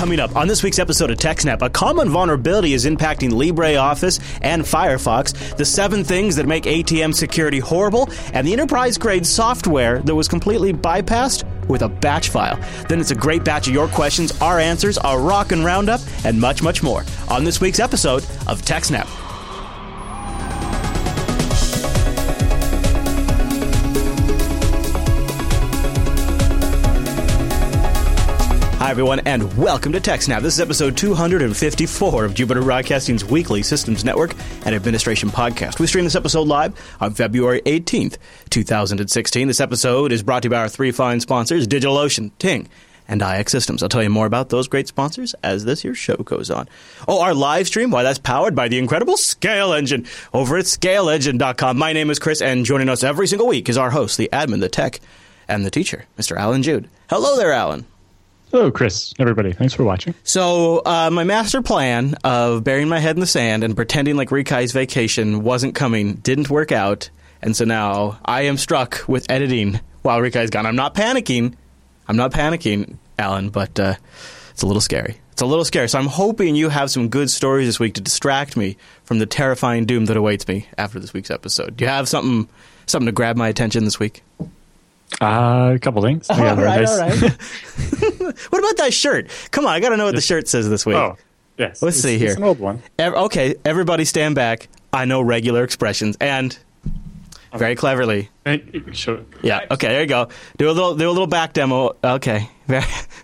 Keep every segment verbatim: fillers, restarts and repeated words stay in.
Coming up on this week's episode of TechSnap, a common vulnerability is impacting LibreOffice and Firefox, the seven things that make A T M security horrible, and the enterprise-grade software that was completely bypassed with a batch file. Then it's a great batch of your questions, our answers, a rockin' roundup, and much, much more on this week's episode of TechSnap. Hi, everyone, and welcome to TechSnap. This is episode two hundred fifty-four of Jupiter Broadcasting's weekly Systems Network and Administration podcast. We stream this episode live on February eighteenth, twenty sixteen. This episode is brought to you by our three fine sponsors, DigitalOcean, Ting, and I X Systems. I'll tell you more about those great sponsors as this here show goes on. Oh, our live stream, why, that's powered by the incredible Scale Engine over at scale engine dot com. My name is Chris, and joining us every single week is our host, the admin, the tech, and the teacher, Mister Alan Jude. Hello there, Alan. Hello, Chris, everybody. Thanks for watching. So, uh, my master plan of burying my head in the sand and pretending like Rikai's vacation wasn't coming didn't work out, and so now I am struck with editing while Rikai's gone. I'm not panicking. I'm not panicking, Alan, but uh, it's a little scary. It's a little scary. So I'm hoping you have some good stories this week to distract me from the terrifying doom that awaits me after this week's episode. Do you have something something to grab my attention this week? Uh, a couple things. All right, all right. What about that shirt? Come on, I got to know what the shirt says this week. Oh, yes. Let's it's, see here. It's an old one. Ev- okay, everybody stand back. I know regular expressions, and very cleverly. Sure. Yeah. Okay. There you go. Do a little. Do a little back demo. Okay. Very.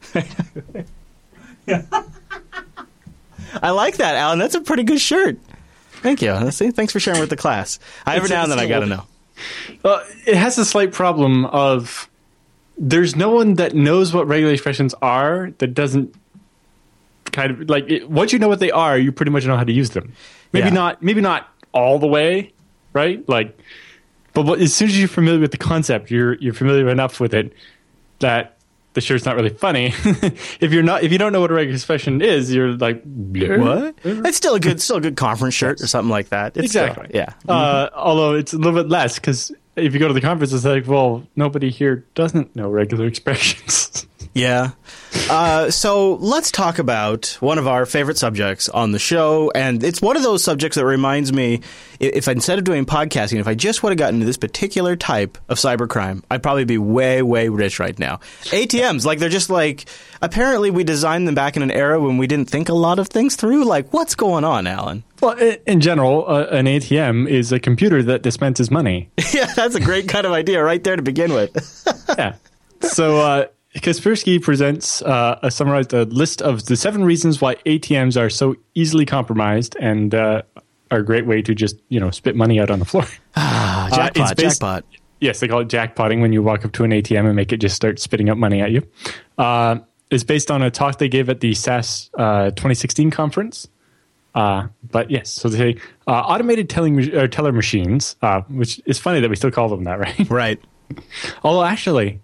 I like that, Alan. That's a pretty good shirt. Thank you. Let's see. Thanks for sharing with the class. I, every now and then I got to know. Well, it has a slight problem of there's no one that knows what regular expressions are that doesn't kind of like it, once you know what they are, you pretty much know how to use them. Maybe Yeah. not, maybe not all the way, right? Like, but what, as soon as you're familiar with the concept, you're you're familiar enough with it that the shirt's not really funny. if you're not, if you don't know what a regular expression is, you're like, what? It's still a good, still a good conference shirt or something like that. It's exactly. Still, yeah. Uh, although it's a little bit less because if you go to the conference, it's like, well, nobody here doesn't know regular expressions. Yeah. Uh, so let's talk about one of our favorite subjects on the show. And it's one of those subjects that reminds me, if instead of doing podcasting, if I just would have gotten into this particular type of cybercrime, I'd probably be way, way rich right now. A T Ms, like they're just like, apparently we designed them back in an era when we didn't think a lot of things through. Like, what's going on, Alan? Well, in general, uh, an A T M is a computer that dispenses money. Yeah, that's a great kind of idea right there to begin with. Yeah. So, uh, Kaspersky presents uh, a summarized a list of the seven reasons why A T Ms are so easily compromised and uh, are a great way to just, you know, spit money out on the floor. Ah, jackpot, uh, based, jackpot. Yes, they call it jackpotting when you walk up to an A T M and make it just start spitting out money at you. Uh, it's based on a talk they gave at the S A S uh, twenty sixteen conference. Uh, but yes, so they say uh, automated telling or teller machines, uh, which is funny that we still call them that, right? Right. Although actually,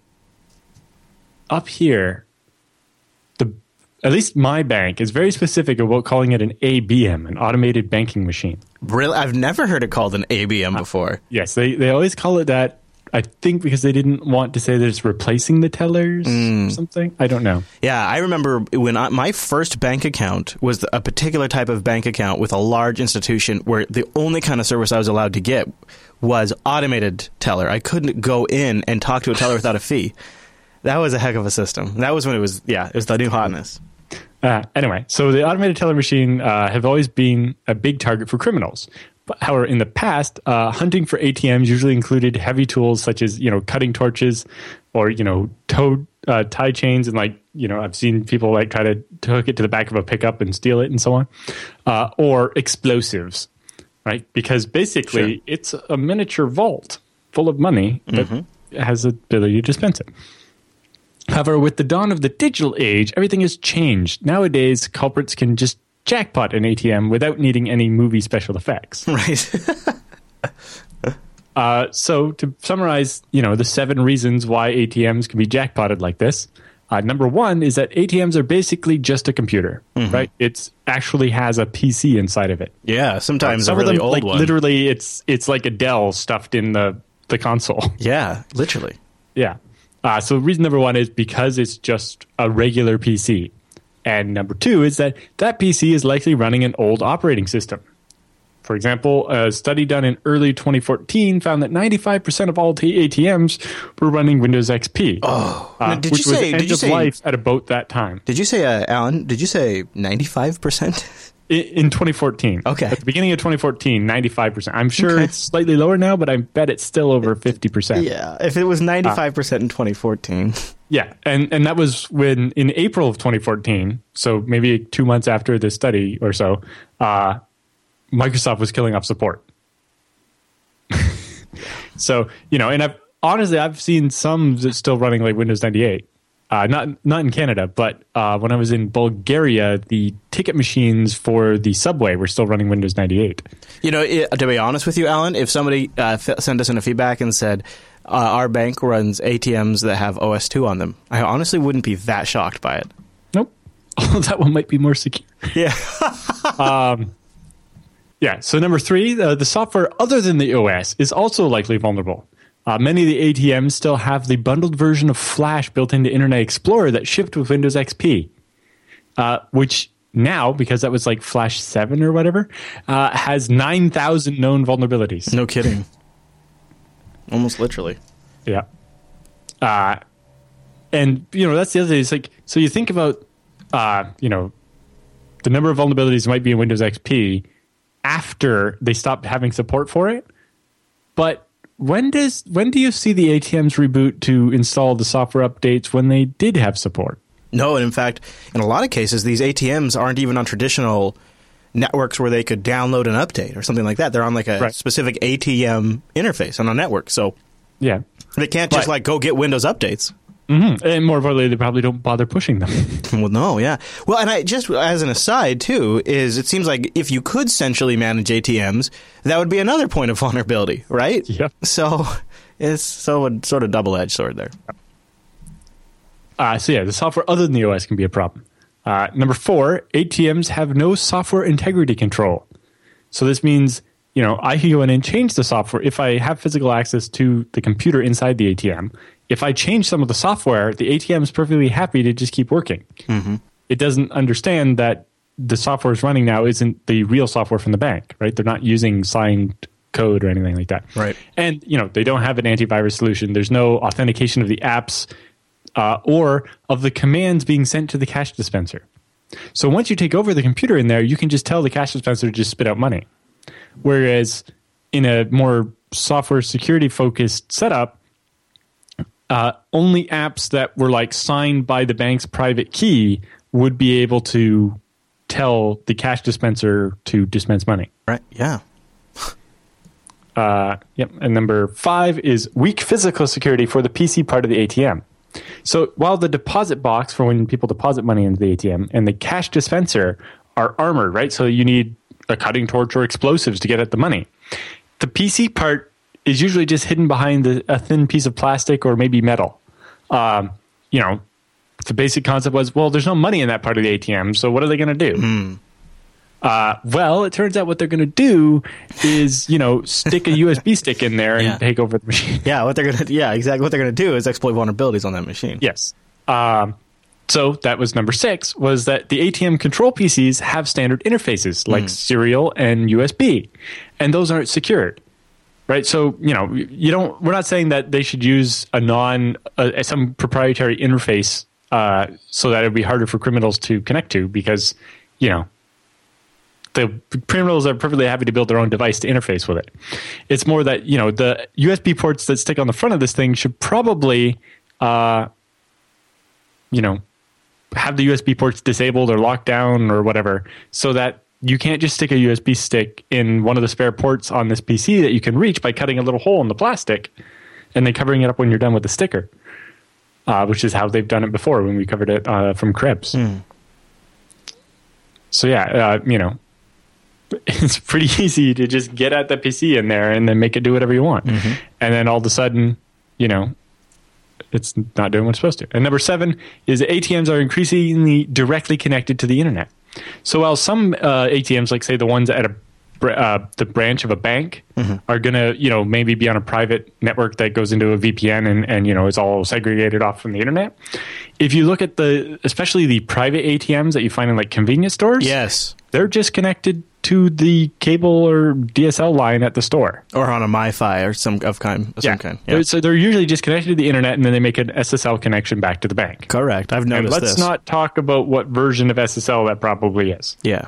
up here, the at least my bank is very specific about calling it an A B M, an automated banking machine. Really? I've never heard it called an A B M before. Uh, yes, they, they always call it that. I think because they didn't want to say that it's replacing the tellers mm. or something. I don't know. Yeah, I remember when I, my first bank account was a particular type of bank account with a large institution where the only kind of service I was allowed to get was automated teller. I couldn't go in and talk to a teller without a fee. That was a heck of a system. That was when it was, yeah, it was the new hotness. Uh, anyway, so the automated teller machine uh, have always been a big target for criminals. However, in the past, uh, hunting for A T Ms usually included heavy tools such as, you know, cutting torches or, you know, tow, uh, tie chains. And like, you know, I've seen people like try to hook it to the back of a pickup and steal it and so on. Uh, or explosives, right? Because basically sure. it's a miniature vault full of money that mm-hmm. has the ability to dispense it. However, with the dawn of the digital age, everything has changed. Nowadays, culprits can just jackpot an A T M without needing any movie special effects. Right. uh, so to summarize, you know, the seven reasons why A T Ms can be jackpotted like this. Uh, number one is that A T Ms are basically just a computer, mm-hmm. right? It actually has a P C inside of it. Yeah, sometimes uh, some a really of them, old like, one. Literally, it's it's like a Dell stuffed in the, the console. Yeah, literally. Yeah. Uh, so reason number one is because it's just a regular P C. And number two is that that P C is likely running an old operating system. For example, a study done in early twenty fourteen found that ninety-five percent of all A T Ms were running Windows X P. Oh, uh, now, did which you say, was end did you of say, life at about that time. Did you say, uh, Alan, did you say ninety-five percent? In, in twenty fourteen. Okay. At the beginning of twenty fourteen, ninety-five percent. I'm sure Okay. it's slightly lower now, but I bet it's still over fifty percent. Yeah, if it was ninety-five percent uh, in twenty fourteen. Yeah, and, and that was when, in April of twenty fourteen, so maybe two months after this study or so, uh, Microsoft was killing off support. So, you know, and I've honestly, I've seen some that's still running like Windows ninety-eight. Uh, not not in Canada, but uh, when I was in Bulgaria, the ticket machines for the subway were still running Windows ninety-eight. You know, it, to be honest with you, Alan, if somebody uh, f- sent us in a feedback and said, uh, our bank runs A T Ms that have O S two on them, I honestly wouldn't be that shocked by it. Nope. Oh, that one might be more secure. Yeah. um, yeah, so number three, uh, the software other than the O S is also likely vulnerable. Uh, many of the A T Ms still have the bundled version of Flash built into Internet Explorer that shipped with Windows X P, uh, which now, because that was like Flash seven or whatever, uh, has nine thousand known vulnerabilities. No kidding. Almost literally. Yeah. Uh, and, you know, that's the other thing. It's like, so you think about, uh, you know, the number of vulnerabilities might be in Windows X P after they stopped having support for it, but When does when do you see the A T Ms reboot to install the software updates when they did have support? No, and in fact, in a lot of cases, these A T Ms aren't even on traditional networks where they could download an update or something like that. They're on like a right. specific A T M interface on a network. So yeah, they can't just but, like go get Windows updates. Mm-hmm. And more importantly, they probably don't bother pushing them. Well, no, yeah. Well, and I just as an aside too is it seems like if you could centrally manage A T Ms, that would be another point of vulnerability, right? Yep. So it's so a sort of double-edged sword there. Uh, so yeah, the software other than the O S can be a problem. Uh, number four, A T Ms have no software integrity control. So this means, you know, I can go in and change the software if I have physical access to the computer inside the A T M. If I change some of the software, the A T M is perfectly happy to just keep working. Mm-hmm. It doesn't understand that the software is running now isn't the real software from the bank, right? They're not using signed code or anything like that. Right. And, you know, they don't have an antivirus solution. There's no authentication of the apps uh, or of the commands being sent to the cash dispenser. So once you take over the computer in there, you can just tell the cash dispenser to just spit out money. Whereas in a more software security focused setup, Uh, only apps that were like signed by the bank's private key would be able to tell the cash dispenser to dispense money. Right. Yeah. Uh, yep. And number five is weak physical security for the P C part of the A T M. So while the deposit box for when people deposit money into the A T M and the cash dispenser are armored, right? So you need a cutting torch or explosives to get at the money. The P C part is usually just hidden behind the, a thin piece of plastic or maybe metal. Um, you know, the basic concept was, well, there's no money in that part of the A T M, so what are they going to do? Mm. Uh, well, it turns out what they're going to do is, you know, stick a U S B stick in there and yeah. take over the machine. Yeah, what they're going to yeah, exactly what they're going to do is exploit vulnerabilities on that machine. Yes. Um, so that was number six, was that the A T M control P Cs have standard interfaces like mm. serial and U S B, and those aren't secured. Right, so you know, you don't. We're not saying that they should use a non, uh, some proprietary interface, uh, so that it would be harder for criminals to connect to, because you know, the criminals are perfectly happy to build their own device to interface with it. It's more that you know the U S B ports that stick on the front of this thing should probably, uh, you know, have the U S B ports disabled or locked down or whatever, so that you can't just stick a U S B stick in one of the spare ports on this P C that you can reach by cutting a little hole in the plastic and then covering it up when you're done with the sticker, uh, which is how they've done it before when we covered it uh, from Krebs. Mm. So yeah, uh, you know, it's pretty easy to just get at the P C in there and then make it do whatever you want. Mm-hmm. And then all of a sudden, you know, it's not doing what it's supposed to. And number seven is that A T Ms are increasingly directly connected to the internet. So while some uh, A T Ms, like say the ones at a br- uh, the branch of a bank mm-hmm. are going to, you know, maybe be on a private network that goes into a V P N and, and, you know, is all segregated off from the internet. If you look at the, especially the private A T Ms that you find in like convenience stores, yes, they're just connected to the cable or D S L line at the store, or on a MiFi or some of kind. Some yeah. kind. Yeah. So they're usually just connected to the internet, and then they make an S S L connection back to the bank. Correct. I've noticed and let's this. not talk about what version of S S L that probably is. Yeah.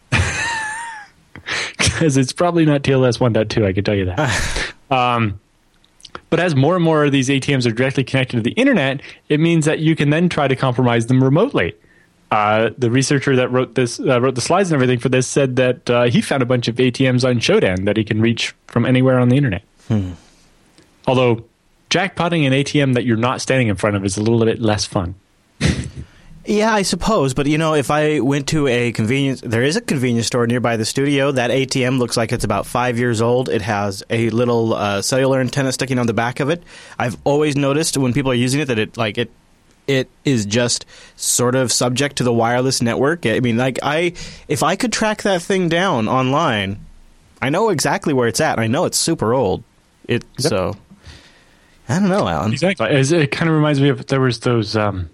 Because it's probably not T L S one point two, I can tell you that. um, but as more and more of these A T Ms are directly connected to the internet, it means that you can then try to compromise them remotely. Uh, the researcher that wrote this, uh, wrote the slides and everything for this, said that uh, he found a bunch of A T Ms on Shodan that he can reach from anywhere on the internet. Hmm. Although jackpotting an A T M that you're not standing in front of is a little bit less fun. Yeah, I suppose. But, you know, if I went to a convenience... There is a convenience store nearby the studio. That A T M looks like it's about five years old. It has a little uh, cellular antenna sticking on the back of it. I've always noticed when people are using it that it, like, it... It is just sort of subject to the wireless network. I mean, like, I if I could track that thing down online, I know exactly where it's at. I know it's super old. It yep. So, I don't know, Alan. Exactly. It kind of reminds me of, there was those, um,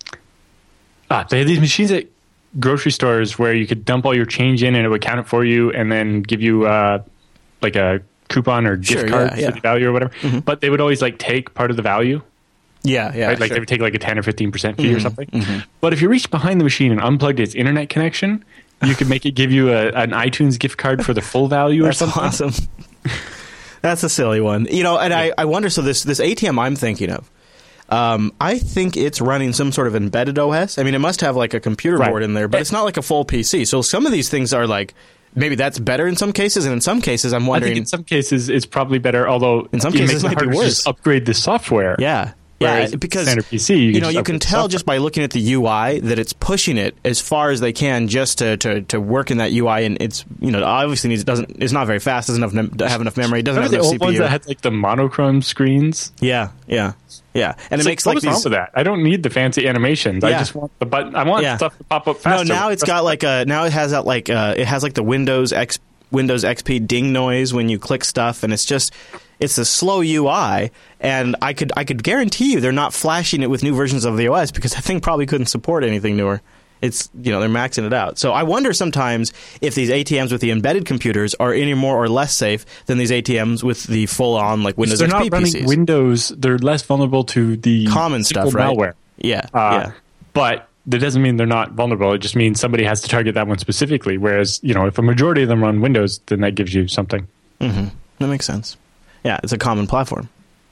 ah, they had these machines at grocery stores where you could dump all your change in and it would count it for you and then give you, uh, like a coupon or gift sure, card yeah, yeah. for the value or whatever. Mm-hmm. But they would always, like, take part of the value. Yeah, yeah. Right? Like sure. they would take like a ten or fifteen percent fee mm-hmm, or something. Mm-hmm. But if you reached behind the machine and unplugged its internet connection, you could make it give you a, an iTunes gift card for the full value or That's something. Awesome. That's a silly one. You know, and yeah. I, I wonder, so this, this A T M I'm thinking of, um, I think it's running some sort of embedded O S. I mean, it must have like a computer right. board in there, but it's not like a full P C. So some of these things are like, maybe that's better in some cases, and in some cases I'm wondering... I think in some cases it's probably better, although in some cases it might be worse. Just upgrade the software. Yeah. Yeah, because standard P C, you, you know you can tell just by looking at the U I that it's pushing it as far as they can just to, to, to work in that U I, and it's you know obviously needs doesn't it's not very fast, doesn't have enough, have enough memory, doesn't Remember have enough the old C P U. Ones that had like the monochrome screens. Yeah, yeah, yeah, and it's it makes like, like what's wrong these. with that? I don't need the fancy animations. Yeah. I just want the button. I want yeah. stuff to pop up faster. No, now it's got like a now it has that like uh, it has like the Windows X Windows X P ding noise when you click stuff, and it's just. It's a slow U I, and I could I could guarantee you they're not flashing it with new versions of the O S because that thing probably couldn't support anything newer. It's you know they're maxing it out. So I wonder sometimes if these A T Ms with the embedded computers are any more or less safe than these A T Ms with the full on like Windows X P X P they're not running P Cs. Windows. They're less vulnerable to the common stuff, right? Malware. Yeah, uh, yeah. But that doesn't mean they're not vulnerable. It just means somebody has to target that one specifically. Whereas you know if a majority of them run Windows, then that gives you something. Mm-hmm. That makes sense. Yeah, it's a common platform,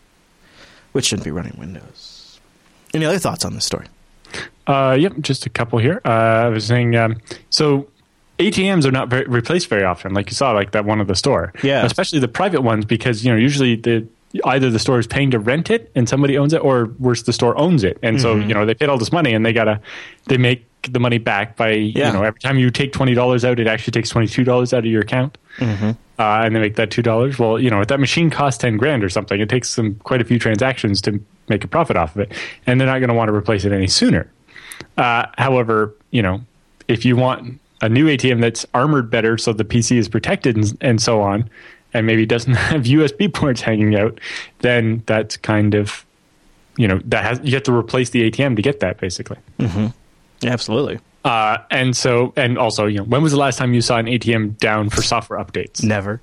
which shouldn't be running Windows. Any other thoughts on this story? Uh, yep, just a couple here. Uh, I was saying, um, so A T Ms are not very, replaced very often, like you saw, like that one at the store. Yeah. Especially the private ones, because, you know, usually the either the store is paying to rent it and somebody owns it, or worse, the store owns it. And mm-hmm. so, you know, they paid all this money and they gotta, they make the money back by, yeah. you know, every time you take twenty dollars out, it actually takes twenty-two dollars out of your account. Mm-hmm. Uh, and they make that two dollars. Well, you know, if that machine costs ten grand or something, it takes them quite a few transactions to make a profit off of it. And they're not going to want to replace it any sooner. Uh, however, you know, if you want a new A T M that's armored better so the P C is protected and, and so on, and maybe doesn't have U S B ports hanging out, then that's kind of, you know, that has you have to replace the A T M to get that, basically. Mm-hmm. Absolutely. Uh, and so, and also, you know, when was the last time you saw an A T M down for software updates? Never.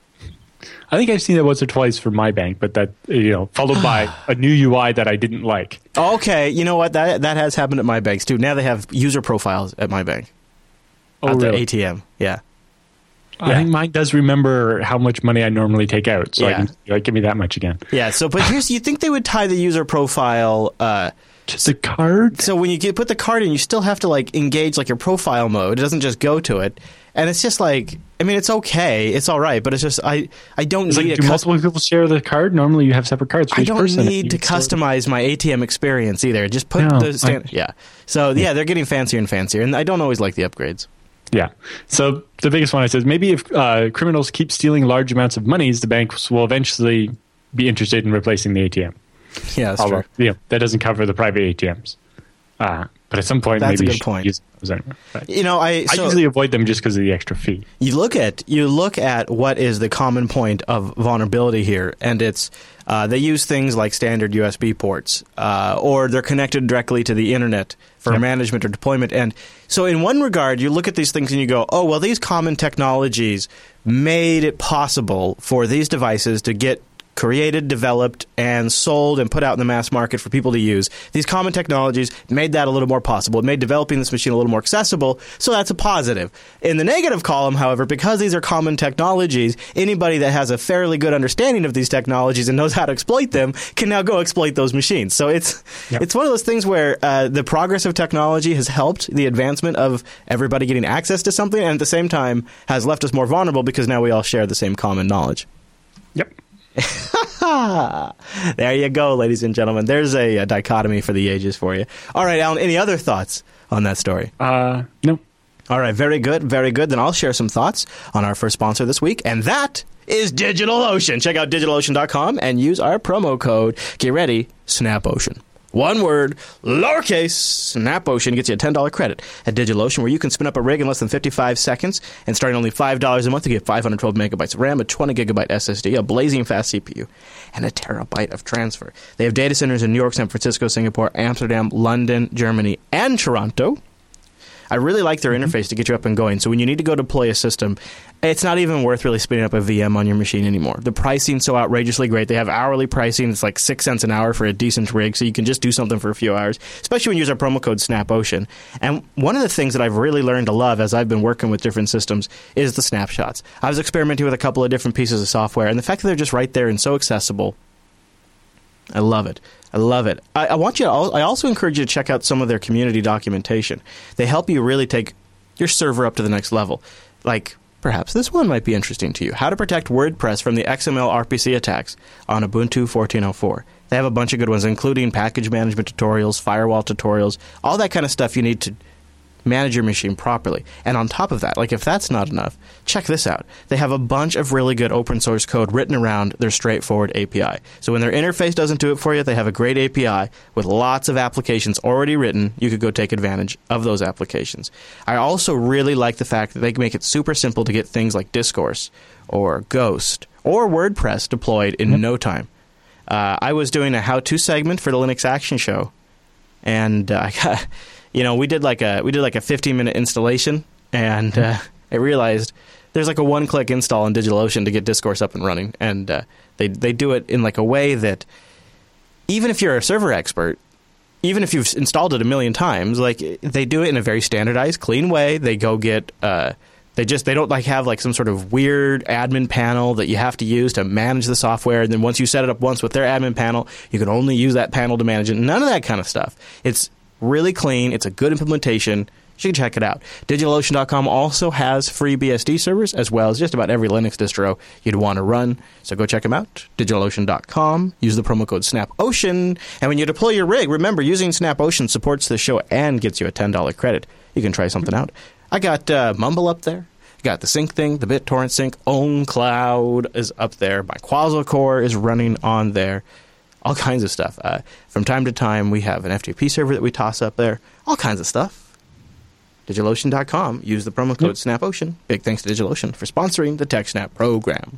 I think I've seen that once or twice for my bank, but that, you know, followed by a new U I that I didn't like. Okay, you know what? That that has happened at my banks too. Now they have user profiles at my bank. Oh, at really? the A T M, yeah. I yeah. think mine does remember how much money I normally take out, so yeah. I can like, give me that much again. Yeah. So, but here's you think they would tie the user profile. Uh, Just a card? So when you get, put the card in, you still have to like engage like your profile mode. It doesn't just go to it, and it's just like I mean, it's okay, it's all right, but it's just I I don't it's need like, a do custom- multiple people share the card? Normally, you have separate cards for I each don't person. need to customize my A T M experience either. Just put no, the stand- I, yeah. So yeah, they're getting fancier and fancier, and I don't always like the upgrades. Yeah. So the biggest one I says maybe if uh, criminals keep stealing large amounts of monies, the banks will eventually be interested in replacing the A T M. Yeah, that's Although, true. You know, that doesn't cover the private A T Ms. Uh, But at some point, That's maybe a good you should point. use those anyway. But You know, I, I so usually avoid them just because of the extra fee. you look at you look at what is the common point of vulnerability here, and it's uh, they use things like standard U S B ports, uh, or they're connected directly to the internet for Yep. management or deployment. And so, in one regard, you look at these things and you go, "Oh, well, these common technologies made it possible for these devices to get created, developed, and sold and put out in the mass market for people to use. These common technologies made that a little more possible. It made developing this machine a little more accessible, so that's a positive. In the negative column, however, because these are common technologies, anybody that has a fairly good understanding of these technologies and knows how to exploit them can now go exploit those machines. So it's Yep. it's one of those things where uh, the progress of technology has helped the advancement of everybody getting access to something, and at the same time has left us more vulnerable because now we all share the same common knowledge. Yep. There you go, ladies and gentlemen. There's a, a dichotomy for the ages for you. All right, Alan, any other thoughts on that story? Uh, no. All right, very good, very good. Then I'll share some thoughts on our first sponsor this week, and that is DigitalOcean. Check out digital ocean dot com and use our promo code, get ready, SnapOcean. One word, lowercase, SnapOcean gets you a ten dollars credit at DigitalOcean, where you can spin up a rig in less than fifty-five seconds, and starting only five dollars a month, you get five hundred twelve megabytes of RAM, a twenty gigabyte S S D, a blazing fast C P U, and a terabyte of transfer. They have data centers in New York, San Francisco, Singapore, Amsterdam, London, Germany, and Toronto. I really like their interface to get you up and going. So when you need to go deploy a system, it's not even worth really spinning up a V M on your machine anymore. The pricing's so outrageously great. They have hourly pricing. It's like six cents an hour for a decent rig, so you can just do something for a few hours, especially when you use our promo code SnapOcean. And one of the things that I've really learned to love as I've been working with different systems is the snapshots. I was experimenting with a couple of different pieces of software, and the fact that they're just right there and so accessible, I love it. I love it. I, I want you to. Al- I also encourage you to check out some of their community documentation. They help you really take your server up to the next level. Like, perhaps this one might be interesting to you. How to protect WordPress from the X M L R P C attacks on Ubuntu fourteen oh four. They have a bunch of good ones, including package management tutorials, firewall tutorials, all that kind of stuff you need to manage your machine properly. And on top of that, like if that's not enough, check this out. They have a bunch of really good open source code written around their straightforward A P I. So when their interface doesn't do it for you, they have a great A P I with lots of applications already written. You could go take advantage of those applications. I also really like the fact that they can make it super simple to get things like Discourse or Ghost or WordPress deployed in mm-hmm. no time. Uh, I was doing a how-to segment for the Linux Action Show, and uh, I got... You know, we did like a we did like a fifteen minute installation, and uh, I realized there's like a one click install on DigitalOcean to get Discourse up and running, and uh, they they do it in like a way that even if you're a server expert, even if you've installed it a million times, like they do it in a very standardized, clean way. They go get uh, they just they don't like have like some sort of weird admin panel that you have to use to manage the software, and then once you set it up once with their admin panel, you can only use that panel to manage it. None of that kind of stuff. It's really clean. It's a good implementation. You should check it out. DigitalOcean dot com also has free B S D servers, as well as just about every Linux distro you'd want to run. So go check them out. DigitalOcean dot com. Use the promo code SnapOcean. And when you deploy your rig, remember, using SnapOcean supports the show and gets you a ten dollars credit. You can try something out. I got uh, Mumble up there. Got the sync thing, the BitTorrent sync. OwnCloud is up there. My Quasar Core is running on there. All kinds of stuff. Uh, from time to time, we have an F T P server that we toss up there. All kinds of stuff. DigitalOcean dot com. Use the promo code yep. SnapOcean. Big thanks to DigitalOcean for sponsoring the TechSnap program.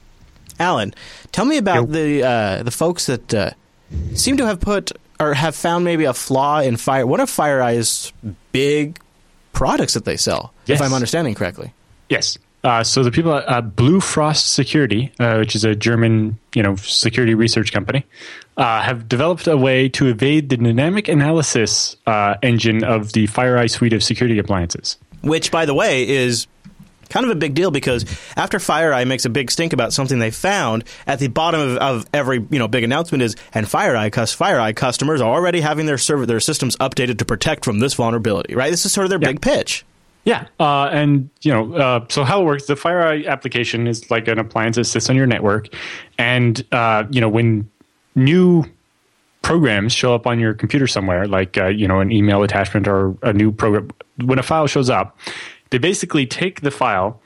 Alan, tell me about yep. the uh, the folks that uh, seem to have put or have found maybe a flaw in Fire. One of FireEye's big products that they sell, yes. if I'm understanding correctly. Yes. Uh, so the people at uh, Blue Frost Security, uh, which is a German, you know, security research company, uh, have developed a way to evade the dynamic analysis uh, engine of the FireEye suite of security appliances. Which, by the way, is kind of a big deal because after FireEye makes a big stink about something they found, at the bottom of, of every you know big announcement is, and FireEye, FireEye customers are already having their server their systems updated to protect from this vulnerability. Right? This is sort of their yeah. big pitch. Yeah, uh, and you know, uh, so how it works, the FireEye application is like an appliance that sits on your network, and uh, you know, when new programs show up on your computer somewhere, like uh, you know, an email attachment or a new program, when a file shows up, they basically take the file,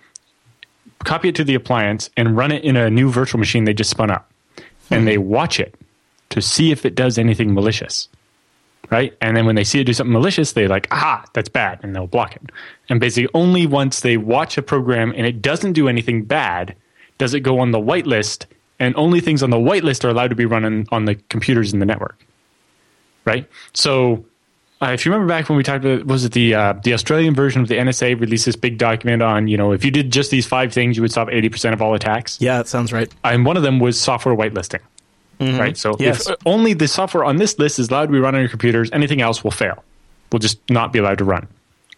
copy it to the appliance, and run it in a new virtual machine they just spun up, hmm. and they watch it to see if it does anything malicious. right? And then when they see it do something malicious, they're like, aha, that's bad, and they'll block it. And basically only once they watch a program and it doesn't do anything bad does it go on the whitelist, and only things on the whitelist are allowed to be run on, on the computers in the network, right? So uh, if you remember back when we talked about, was it the uh, the Australian version of the N S A released this big document on, you know, if you did just these five things, you would stop eighty percent of all attacks? Yeah, that sounds right. And one of them was software whitelisting. Mm-hmm. Right, so yes. if only the software on this list is allowed to be run on your computers, anything else will fail. Will just not be allowed to run.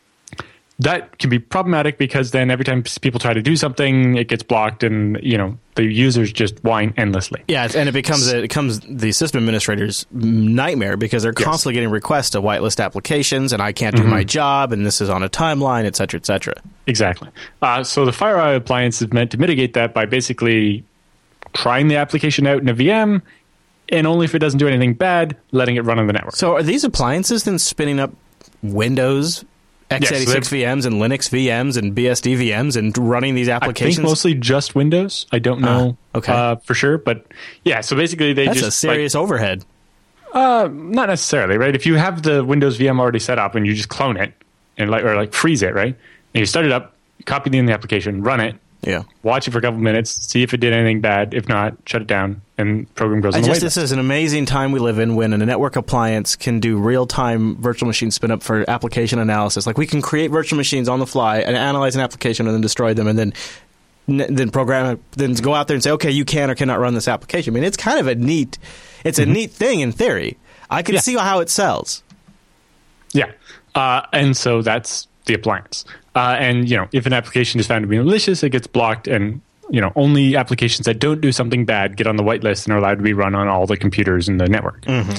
That can be problematic because then every time people try to do something, it gets blocked, and you know the users just whine endlessly. Yeah, and it becomes a, it becomes the system administrator's nightmare because they're yes. constantly getting requests to whitelist applications, and I can't do mm-hmm. my job, and this is on a timeline, et cetera, et cetera. Exactly. Uh, so the FireEye appliance is meant to mitigate that by basically trying the application out in a V M, and only if it doesn't do anything bad, letting it run on the network. So are these appliances then spinning up Windows x eighty-six yes, V Ms and Linux V Ms and B S D V Ms and running these applications? I think mostly just Windows. I don't know uh, okay. uh, for sure, but yeah, so basically they That's just... That's a serious like, overhead. Uh, not necessarily, right? If you have the Windows V M already set up and you just clone it, and like or like freeze it, right? And you start it up, you copy it in the application, run it, yeah. watch it for a couple minutes, see if it did anything bad. If not, shut it down, and program goes on the I just, wait this is an amazing time we live in when a network appliance can do real-time virtual machine spin-up for application analysis. Like we can create virtual machines on the fly and analyze an application and then destroy them and then then program then go out there and say, okay, you can or cannot run this application. I mean, it's kind of a neat, it's mm-hmm. a neat thing in theory. I can yeah. see how it sells. Yeah, uh, and so that's the appliance. Uh, and, you know, if an application is found to be malicious, it gets blocked, and, you know, only applications that don't do something bad get on the whitelist and are allowed to be run on all the computers in the network. Mm-hmm.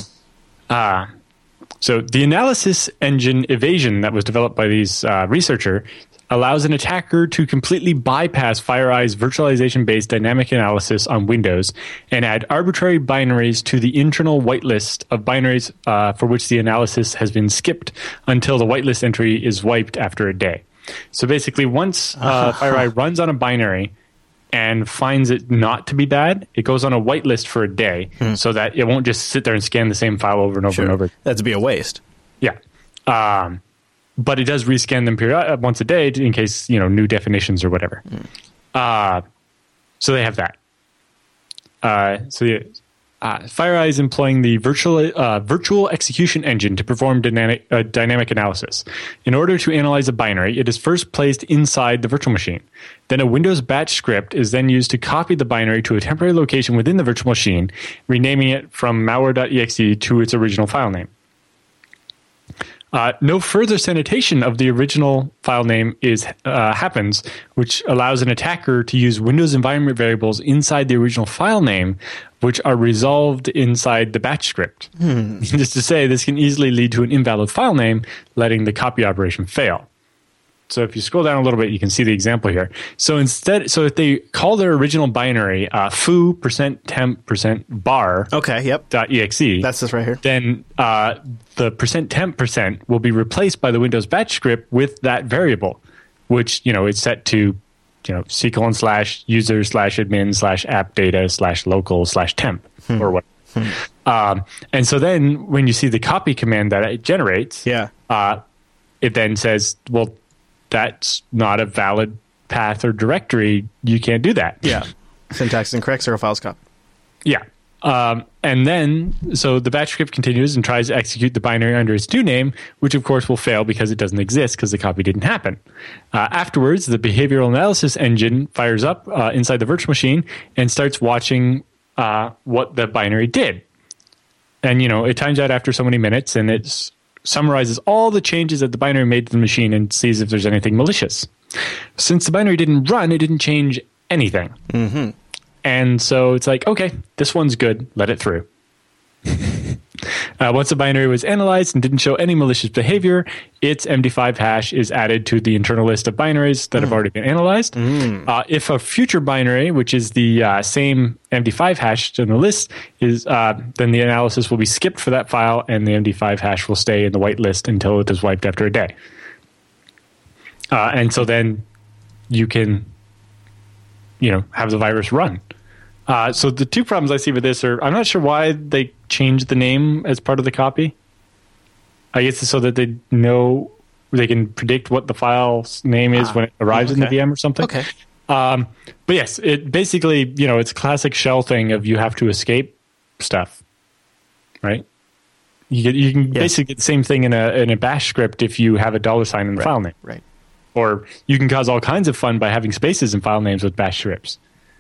Uh, so the analysis engine Evasion that was developed by these uh, researcher allows an attacker to completely bypass FireEye's virtualization-based dynamic analysis on Windows and add arbitrary binaries to the internal whitelist of binaries uh, for which the analysis has been skipped until the whitelist entry is wiped after a day. So basically, once uh, FireEye runs on a binary and finds it not to be bad, it goes on a whitelist for a day hmm. so that it won't just sit there and scan the same file over and over sure. and over. That'd be a waste. Yeah. Um, but it does rescan them period- once a day in case, you know, new definitions or whatever. Hmm. Uh, so they have that. Uh, so yeah. Uh, FireEye is employing the virtual uh, virtual execution engine to perform dynamic, uh, dynamic analysis. In order to analyze a binary, it is first placed inside the virtual machine. Then a Windows batch script is then used to copy the binary to a temporary location within the virtual machine, renaming it from malware.exe to its original file name. Uh, no further sanitation of the original file name is uh, happens, which allows an attacker to use Windows environment variables inside the original file name, which are resolved inside the batch script. Hmm. Just to say, this can easily lead to an invalid file name, letting the copy operation fail. So if you scroll down a little bit, you can see the example here. So instead, so if they call their original binary uh, foo percent temp percent bar okay, yep. dot exe, that's this right here. Then uh, the percent temp percent will be replaced by the Windows batch script with that variable, which you know is set to you know C colon slash user slash admin slash app data slash local slash temp hmm. or what. Hmm. Um, and so then when you see the copy command that it generates, yeah, uh, it then says, well, that's not a valid path or directory. You can't do that. Yeah. Syntax incorrect, zero files copy. Yeah. Um, and then, so the batch script continues and tries to execute the binary under its new name, which of course will fail because it doesn't exist because the copy didn't happen. Uh, afterwards, the behavioral analysis engine fires up uh, inside the virtual machine and starts watching uh, what the binary did. And, you know, it times out after so many minutes, and it's summarizes all the changes that the binary made to the machine and sees if there's anything malicious. Since the binary didn't run, it didn't change anything. Mm-hmm. And so it's like, okay, this one's good. Let it through. uh, once the binary was analyzed and didn't show any malicious behavior, its M D five hash is added to the internal list of binaries that mm. have already been analyzed. Mm. Uh, if a future binary, which is the uh, same M D five hash in the list, is uh, then the analysis will be skipped for that file, and the M D five hash will stay in the whitelist until it is wiped after a day. Uh, and so then you can, you know, have the virus run. Uh, so the two problems I see with this are, I'm not sure why they changed the name as part of the copy. I guess it's so that they know they can predict what the file's name is ah, when it arrives okay. in the V M or something. Okay. Um, but yes, it basically, you know, it's a classic shell thing of you have to escape stuff, right? You get, you can yeah. basically get the same thing in a in a bash script if you have a dollar sign in the right. file name. Right. Or you can cause all kinds of fun by having spaces in file names with bash scripts.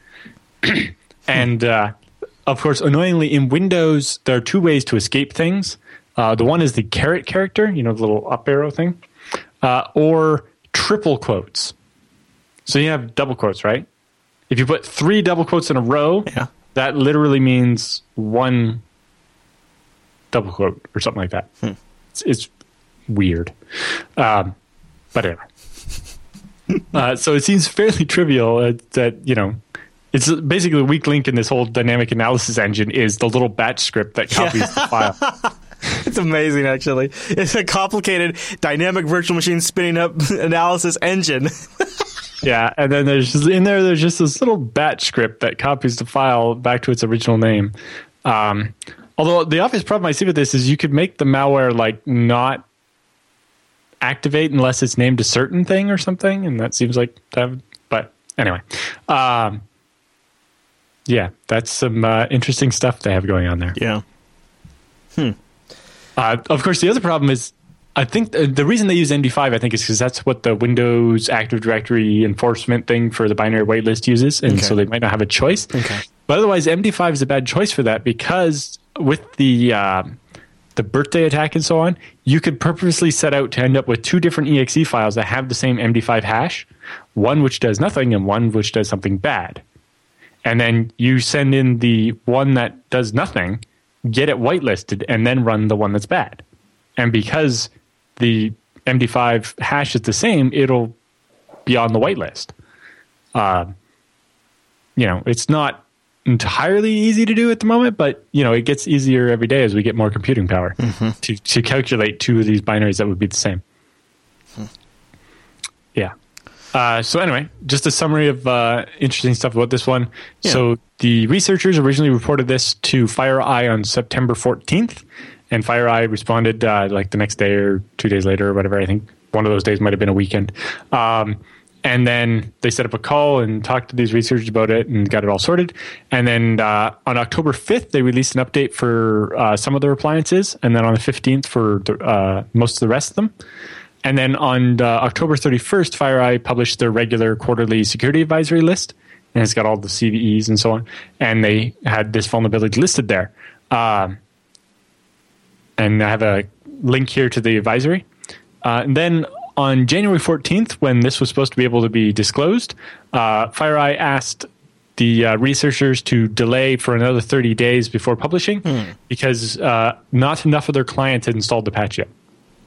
And uh, of course, annoyingly, in Windows, there are two ways to escape things. Uh, the one is the caret character, you know, the little up arrow thing, uh, or triple quotes. So you have double quotes, right? If you put three double quotes in a row, yeah. that literally means one double quote or something like that. Hmm. It's, it's weird. Um, but anyway. uh, so it seems fairly trivial uh, that, you know, it's basically the weak link in this whole dynamic analysis engine is the little batch script that copies yeah. the file. It's amazing, actually. It's a complicated dynamic virtual machine spinning up analysis engine. Yeah, and then there's just, in there, there's just this little batch script that copies the file back to its original name. Um, although the obvious problem I see with this is you could make the malware like not activate unless it's named a certain thing or something, and that seems like that. But anyway, um, yeah, that's some uh, interesting stuff they have going on there. Yeah. Hmm. Uh, of course, the other problem is, I think the, the reason they use M D five, I think, is because that's what the Windows Active Directory enforcement thing for the binary whitelist uses, and okay. so they might not have a choice. Okay. But otherwise, M D five is a bad choice for that because with the uh, the birthday attack and so on, you could purposely set out to end up with two different E X E files that have the same M D five hash, one which does nothing and one which does something bad. And then you send in the one that does nothing, get it whitelisted, and then run the one that's bad. And because the M D five hash is the same, it'll be on the whitelist. Uh, you know, it's not entirely easy to do at the moment, but, you know, it gets easier every day as we get more computing power mm-hmm. to, to calculate two of these binaries that would be the same. Hmm. Yeah. Uh, so anyway, just a summary of uh, interesting stuff about this one. Yeah. So the researchers originally reported this to FireEye on September fourteenth, and FireEye responded uh, like the next day or two days later or whatever. I think one of those days might have been a weekend. Um, and then they set up a call and talked to these researchers about it and got it all sorted. And then uh, on October fifth, they released an update for uh, some of their appliances, and then on the fifteenth for the, uh, most of the rest of them. And then on uh, October thirty-first, FireEye published their regular quarterly security advisory list, and it's got all the C V Es and so on. And they had this vulnerability listed there. Um, and I have a link here to the advisory. Uh, and then on January fourteenth, when this was supposed to be able to be disclosed, uh, FireEye asked the uh, researchers to delay for another thirty days before publishing hmm. because uh, not enough of their clients had installed the patch yet.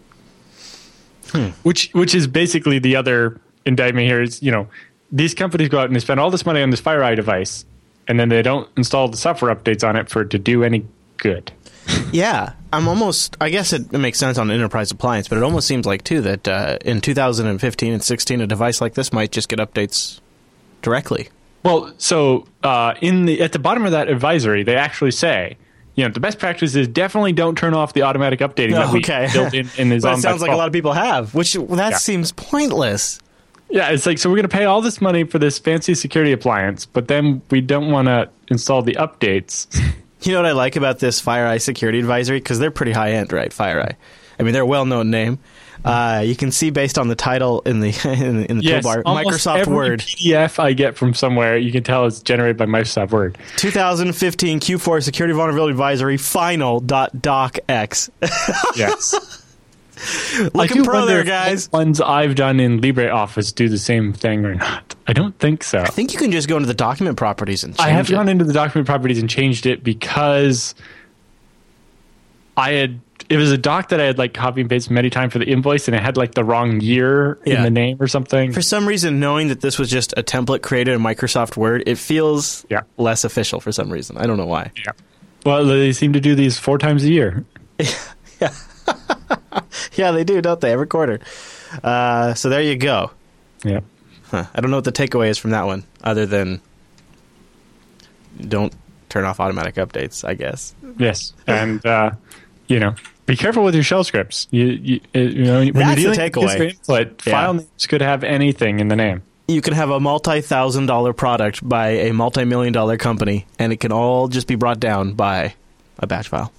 Hmm. Which which is basically the other indictment here is, you know, these companies go out and they spend all this money on this FireEye device, and then they don't install the software updates on it for it to do any good. Yeah, I'm almost, I guess it, it makes sense on an enterprise appliance, but it almost seems like, too, that uh, in two thousand fifteen and sixteen, a device like this might just get updates directly. Well, so uh, in the at the bottom of that advisory, they actually say, you know, the best practice is definitely don't turn off the automatic updating that we okay. built in, in the But it sounds like a lot of people have, which well, that yeah. seems pointless. Yeah, it's like, so we're going to pay all this money for this fancy security appliance, but then we don't want to install the updates. You know what I like about this FireEye security advisory? Because they're pretty high-end, right, FireEye? I mean, they're a well-known name. Uh, you can see based on the title in the in, in the yes, toolbar, Microsoft every Word. P D F I get from somewhere, you can tell it's generated by Microsoft Word. twenty fifteen Q four Security Vulnerability Advisory final.docx. Yes. Looking pro there, guys. Ones I've done in LibreOffice do the same thing or not. I don't think so. I think you can just go into the document properties and change it. I have gone into the document properties and changed it because I had it was a doc that I had like copy and pasted many times for the invoice, and it had like the wrong year yeah. in the name or something. For some reason, knowing that this was just a template created in Microsoft Word, it feels yeah. less official for some reason. I don't know why. Yeah. Well, they seem to do these four times a year. yeah. Yeah, they do, don't they? Every quarter. Uh, so there you go. Yeah. Huh. I don't know what the takeaway is from that one, other than don't turn off automatic updates, I guess. Yes. And, uh, you know, Be careful with your shell scripts. You, you, you know, when That's you're the dealing takeaway. with input, Yeah. file names could have anything in the name. You can have a multi-thousand dollar product by a multi-million dollar company, and it can all just be brought down by a batch file.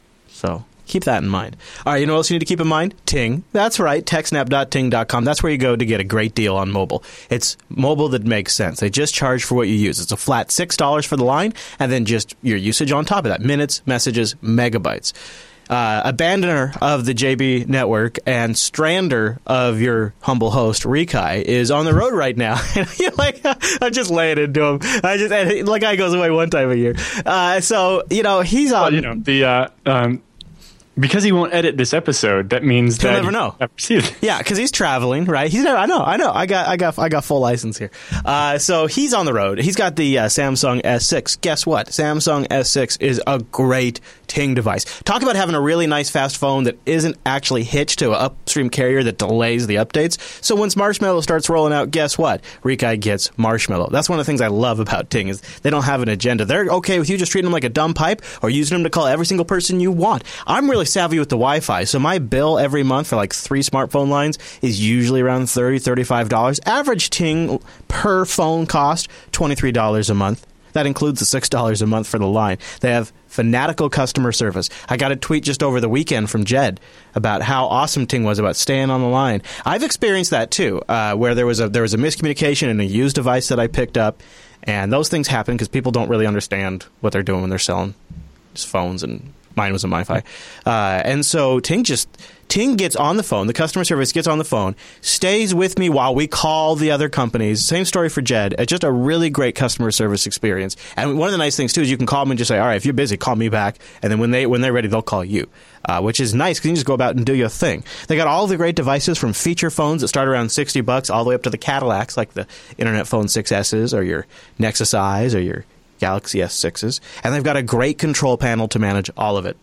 So keep that in mind. All right, you know what else you need to keep in mind? Ting. That's right, techsnap dot ting dot com. That's where you go to get a great deal on mobile. It's mobile that makes sense. They just charge for what you use. It's a flat six dollars for the line, and then just your usage on top of that. Minutes, messages, megabytes. Uh, abandoner of the J B network and strander of your humble host, Rikai, is on the road right now. You're like, I'm just laying into him. I just, and the guy goes away one time a year. Uh, so, you know, he's on. Well, you know, the, uh, um, because he won't edit this episode, that means He'll that never know. Never see it. Yeah, because he's traveling, right? He's never, I know, I know. I got, I got, I got full license here. Uh, so he's on the road. He's got the uh, Samsung S six. Guess what? Samsung S six is a great Ting device. Talk about having a really nice fast phone that isn't actually hitched to an upstream carrier that delays the updates. So once Marshmallow starts rolling out, guess what? Rikai gets Marshmallow. That's one of the things I love about Ting is they don't have an agenda. They're okay with you just treating them like a dumb pipe or using them to call every single person you want. I'm really savvy with the Wi-Fi, so my bill every month for like three smartphone lines is usually around thirty dollars, thirty-five dollars. Average Ting per phone cost, twenty-three dollars a month. That includes the six dollars a month for the line. They have fanatical customer service. I got a tweet just over the weekend from Jed about how awesome Ting was about staying on the line. I've experienced that too, uh, where there was a there was a miscommunication in a used device that I picked up, and those things happen because people don't really understand what they're doing when they're selling just phones, and mine was a MiFi. Uh, and so Ting just Ting gets on the phone. The customer service gets on the phone, stays with me while we call the other companies. Same story for Jed. It's just a really great customer service experience. And one of the nice things, too, is you can call them and just say, all right, if you're busy, call me back. And then when, they, when they're ready, they'll call you, uh, which is nice because you can just go about and do your thing. They got all the great devices from feature phones that start around sixty bucks all the way up to the Cadillacs, like the Internet Phone six S's or your Nexus I's or your Galaxy S sixes. And they've got a great control panel to manage all of it.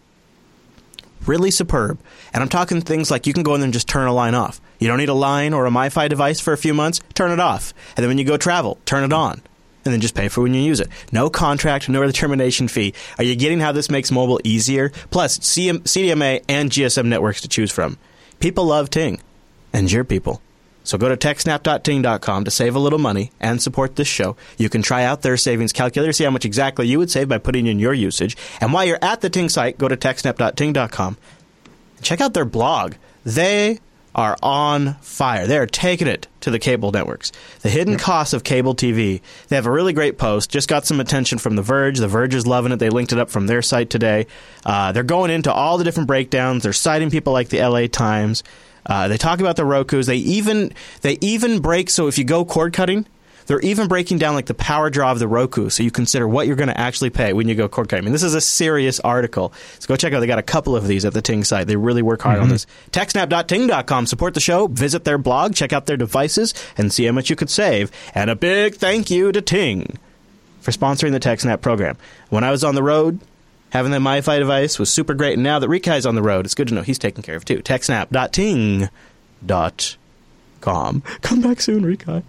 Really superb. And I'm talking things like you can go in there and just turn a line off. You don't need a line or a MiFi device for a few months, turn it off. And then when you go travel, turn it on. And then just pay for when you use it. No contract, no early termination fee. Are you getting how this makes mobile easier? Plus, C M- C D M A and G S M networks to choose from. People love Ting. And your people. So go to techsnap dot ting dot com to save a little money and support this show. You can try out their savings calculator, see how much exactly you would save by putting in your usage. And while you're at the Ting site, go to techsnap dot ting dot com. Check out their blog. They are on fire. They are taking it to the cable networks. The hidden yep. costs of cable T V. They have a really great post. Just got some attention from The Verge. The Verge is loving it. They linked it up from their site today. Uh, they're going into all the different breakdowns. They're citing people like the L A Times. Uh, they talk about the Rokus. They even they even break, so if you go cord cutting, they're even breaking down like the power draw of the Roku, so you consider what you're going to actually pay when you go cord cutting. I mean, this is a serious article. So go check out. They got a couple of these at the Ting site. They really work hard mm-hmm. on this. techsnap dot ting dot com. Support the show. Visit their blog. Check out their devices and see how much you could save. And a big thank you to Ting for sponsoring the TechSnap program. When I was on the road, having the MiFi device was super great, and now that Rikai's on the road, it's good to know he's taken care of too. techsnap dot ting dot com. Come back soon, Rikai.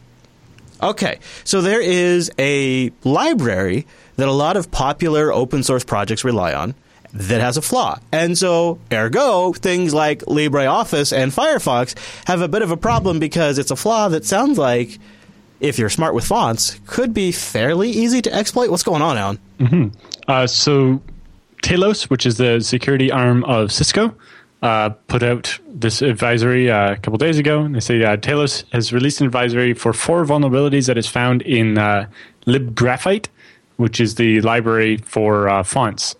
Okay, so there is a library that a lot of popular open source projects rely on that has a flaw. And so, ergo, things like LibreOffice and Firefox have a bit of a problem because it's a flaw that sounds like, if you're smart with fonts, could be fairly easy to exploit. What's going on, Alan? Mm-hmm. Uh, so Talos, which is the security arm of Cisco, uh, put out this advisory uh, a couple days ago. And they say uh, Talos has released an advisory for four vulnerabilities that is found in uh, libgraphite, which is the library for uh, fonts.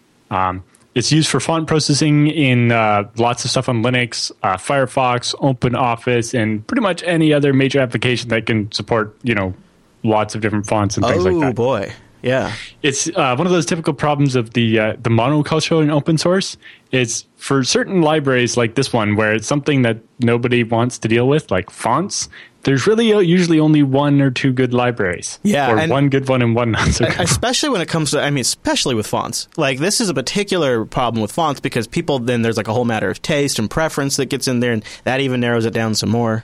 Um, it's used for font processing in uh, lots of stuff on Linux, uh, Firefox, OpenOffice, and pretty much any other major application that can support, you know, lots of different fonts and things oh, like that. Oh, boy. Yeah. It's uh, one of those typical problems of the uh, the monoculture in open source. It's for certain libraries like this one, where it's something that nobody wants to deal with, like fonts. There's really usually only one or two good libraries. Yeah. Or one good one and one not so good. Especially when it comes to, I mean, especially with fonts. Like, this is a particular problem with fonts because people, then there's like a whole matter of taste and preference that gets in there, and that even narrows it down some more.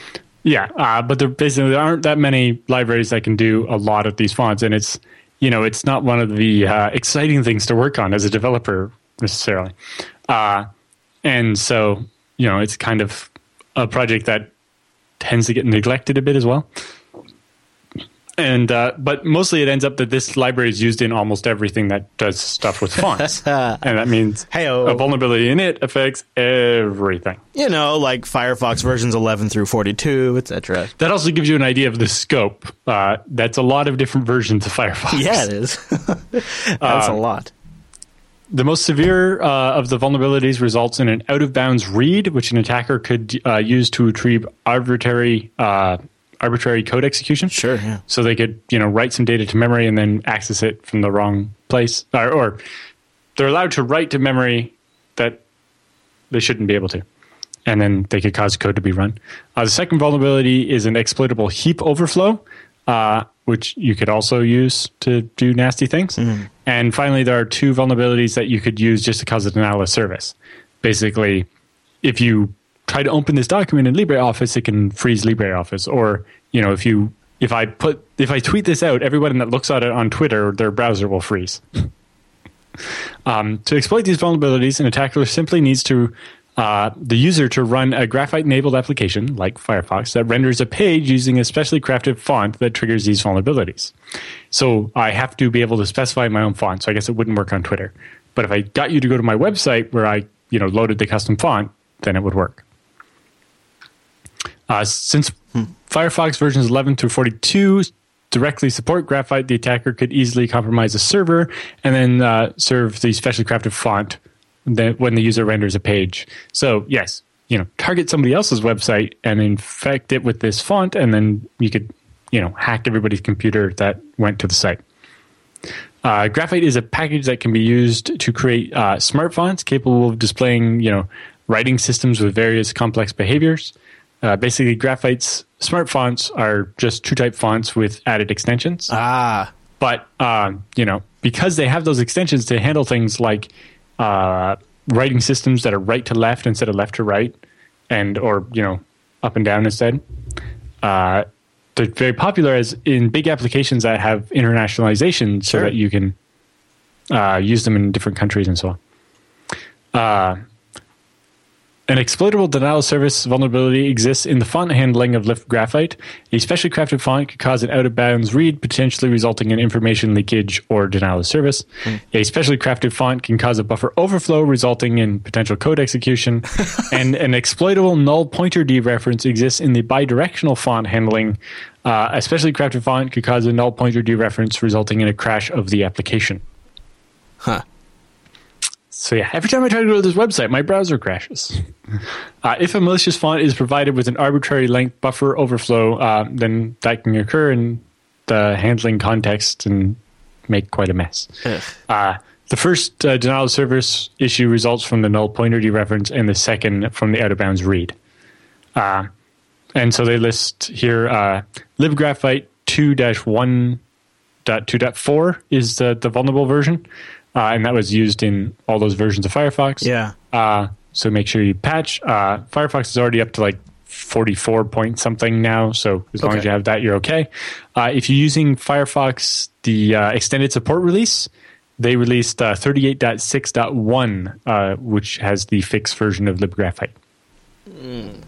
Yeah, uh, but there basically there aren't that many libraries that can do a lot of these fonts, and it's, you know, it's not one of the uh, exciting things to work on as a developer necessarily. Uh, and so, you know, it's kind of a project that tends to get neglected a bit as well. And uh, but mostly it ends up that this library is used in almost everything that does stuff with fonts. And that means Hey-o. a vulnerability in it affects everything. You know, like Firefox versions eleven through forty-two, et cetera. That also gives you an idea of the scope. Uh, that's a lot of different versions of Firefox. Yeah, it is. That's uh, a lot. The most severe uh, of the vulnerabilities results in an out-of-bounds read, which an attacker could uh, use to retrieve arbitrary uh, arbitrary code execution. Sure, yeah. So they could, you know, write some data to memory and then access it from the wrong place, or, or they're allowed to write to memory that they shouldn't be able to, and then they could cause code to be run. Uh, the second vulnerability is an exploitable heap overflow, uh, which you could also use to do nasty things. Mm-hmm. And finally, there are two vulnerabilities that you could use just to cause a denial of service. Basically, if you try to open this document in LibreOffice, it can freeze LibreOffice. Or, you know, if you if I put if I tweet this out, everyone that looks at it on Twitter, their browser will freeze. um, to exploit these vulnerabilities, an attacker simply needs to uh, the user to run a Graphite-enabled application like Firefox that renders a page using a specially crafted font that triggers these vulnerabilities. So I have to be able to specify my own font. So I guess it wouldn't work on Twitter. But if I got you to go to my website where I, you know, loaded the custom font, then it would work. Uh, since hmm. Firefox versions eleven through forty-two directly support Graphite, the attacker could easily compromise a server and then uh, serve the specially crafted font that when the user renders a page. So yes, you know, target somebody else's website and infect it with this font, and then you could, you know, hack everybody's computer that went to the site. Uh, Graphite is a package that can be used to create uh, smart fonts capable of displaying, you know, writing systems with various complex behaviors. Uh, basically, Graphite's smart fonts are just TrueType fonts with added extensions. Ah. But, um, you know, because they have those extensions to handle things like uh, writing systems that are right to left instead of left to right, and or, you know, up and down instead, uh, they're very popular as in big applications that have internationalization so sure. that you can uh, use them in different countries and so on. Uh, An exploitable denial of service vulnerability exists in the font handling of Lift Graphite. A specially crafted font could cause an out-of-bounds read, potentially resulting in information leakage or denial of service. Mm. A specially crafted font can cause a buffer overflow, resulting in potential code execution. And an exploitable null pointer dereference exists in the bidirectional font handling. Uh, a specially crafted font could cause a null pointer dereference, resulting in a crash of the application. Huh. So yeah, every time I try to go to this website, my browser crashes. Uh, if a malicious font is provided with an arbitrary length buffer overflow, uh, then that can occur in the handling context and make quite a mess. Uh, the first uh, denial of service issue results from the null pointer dereference, and the second from the out-of-bounds read. Uh, and so they list here uh, libgraphite two dash one point two point four is the, the vulnerable version. Uh, and that was used in all those versions of Firefox. Yeah. Uh, so make sure you patch. Uh, Firefox is already up to like forty-four point something now. So as long okay. as you have that, you're okay. Uh, if you're using Firefox, the uh, extended support release, they released uh, thirty-eight point six point one, uh, which has the fixed version of libgraphite. Mm.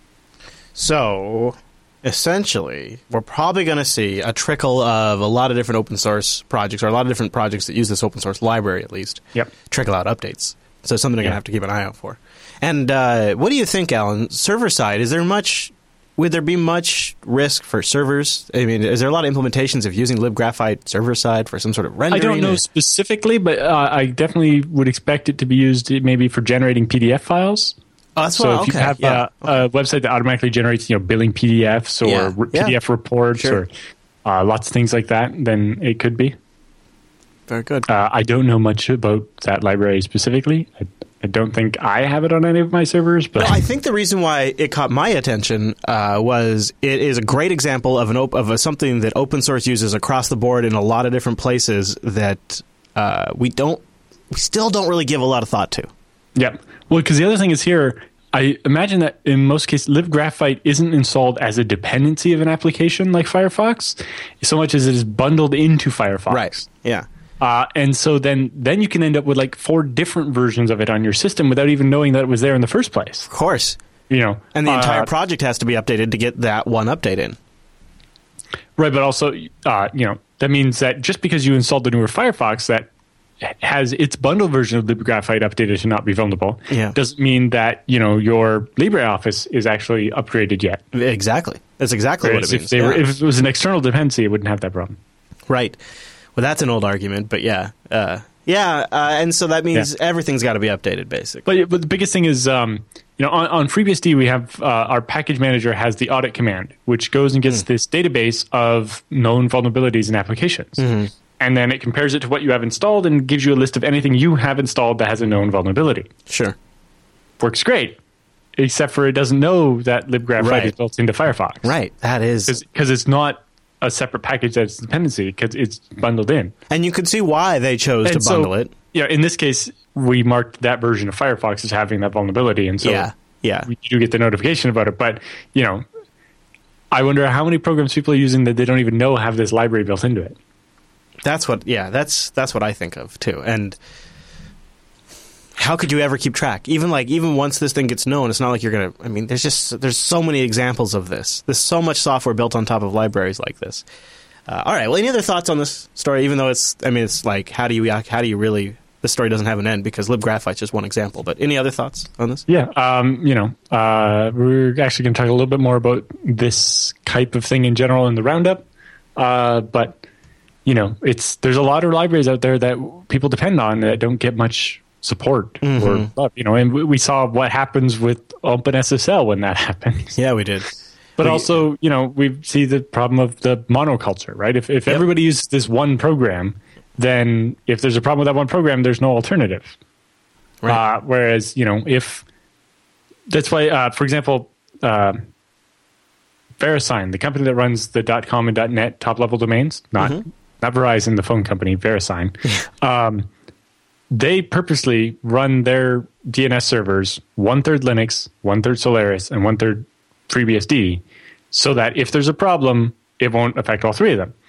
So essentially, we're probably going to see a trickle of a lot of different open source projects, or a lot of different projects that use this open source library at least, yep. trickle out updates. So something they're going to have to keep an eye out for. And uh, what do you think, Alan? Server side, is there much? Would there be much risk for servers? I mean, is there a lot of implementations of using libgraphite server side for some sort of rendering? I don't know or? specifically, but uh, I definitely would expect it to be used maybe for generating P D F files. Oh, that's so well, if okay. you have yeah. a, a website that automatically generates, you know, billing P D Fs or yeah. P D F yeah. reports sure. or uh, lots of things like that, then it could be. Very good. Uh, I don't know much about that library specifically. I, I don't think I have it on any of my servers. But no, I think the reason why it caught my attention uh, was it is a great example of an op- of a, something that open source uses across the board in a lot of different places that uh, we don't, we still don't really give a lot of thought to. Yeah. Well, because the other thing is here, I imagine that in most cases, libgraphite isn't installed as a dependency of an application like Firefox, so much as it is bundled into Firefox. Right. Yeah. Uh, and so then, then you can end up with like four different versions of it on your system without even knowing that it was there in the first place. Of course. You know, and the entire uh, project has to be updated to get that one update in. Right, but also, uh, you know, that means that just because you installed the newer Firefox that has its bundle version of LibGraphite updated to not be vulnerable, yeah. doesn't mean that, you know, your LibreOffice is actually upgraded yet. Exactly. That's exactly Whereas what it means. If, they yeah. were, if it was an external dependency, it wouldn't have that problem. Right. Well, that's an old argument, but yeah. Uh, yeah, uh, and so that means yeah. everything's got to be updated, basically. But, but the biggest thing is, um, you know, on, on FreeBSD, we have uh, our package manager has the audit command, which goes and gets mm. this database of known vulnerabilities in applications. Mm-hmm. And then it compares it to what you have installed and gives you a list of anything you have installed that has a known vulnerability. Sure. Works great, except for it doesn't know that LibGraphite right. is built into Firefox. Right. That is... Because it's not a separate package that's a dependency, because it's bundled in. And you can see why they chose and to bundle so, it. Yeah, in this case, we marked that version of Firefox as having that vulnerability, and so yeah, yeah. we do get the notification about it. But, you know, I wonder how many programs people are using that they don't even know have this library built into it. That's what, yeah, that's that's what I think of too. And how could you ever keep track? Even like, even once this thing gets known, it's not like you're gonna. I mean, there's just there's so many examples of this. There's so much software built on top of libraries like this. Uh, all right. Well, any other thoughts on this story? Even though it's, I mean, it's like, how do you how do you really? This story doesn't have an end because LibGraphite's just one example. But any other thoughts on this? Yeah. Um, you know, uh, we're actually going to talk a little bit more about this type of thing in general in the roundup. Uh, but you know, it's there's a lot of libraries out there that people depend on that don't get much support mm-hmm. or, you know, and we, we saw what happens with OpenSSL when that happens. Yeah, we did. But we, also, you know, we see the problem of the monoculture, right? If if yep. everybody uses this one program, then if there's a problem with that one program, there's no alternative. Right. Uh, whereas, you know, if that's why, uh, for example, uh, VeriSign, the company that runs the .com and .net top level domains, not mm-hmm. not Verizon, the phone company, VeriSign, um, they purposely run their D N S servers one third Linux, one third Solaris, and one third FreeBSD, so that if there's a problem, it won't affect all three of them.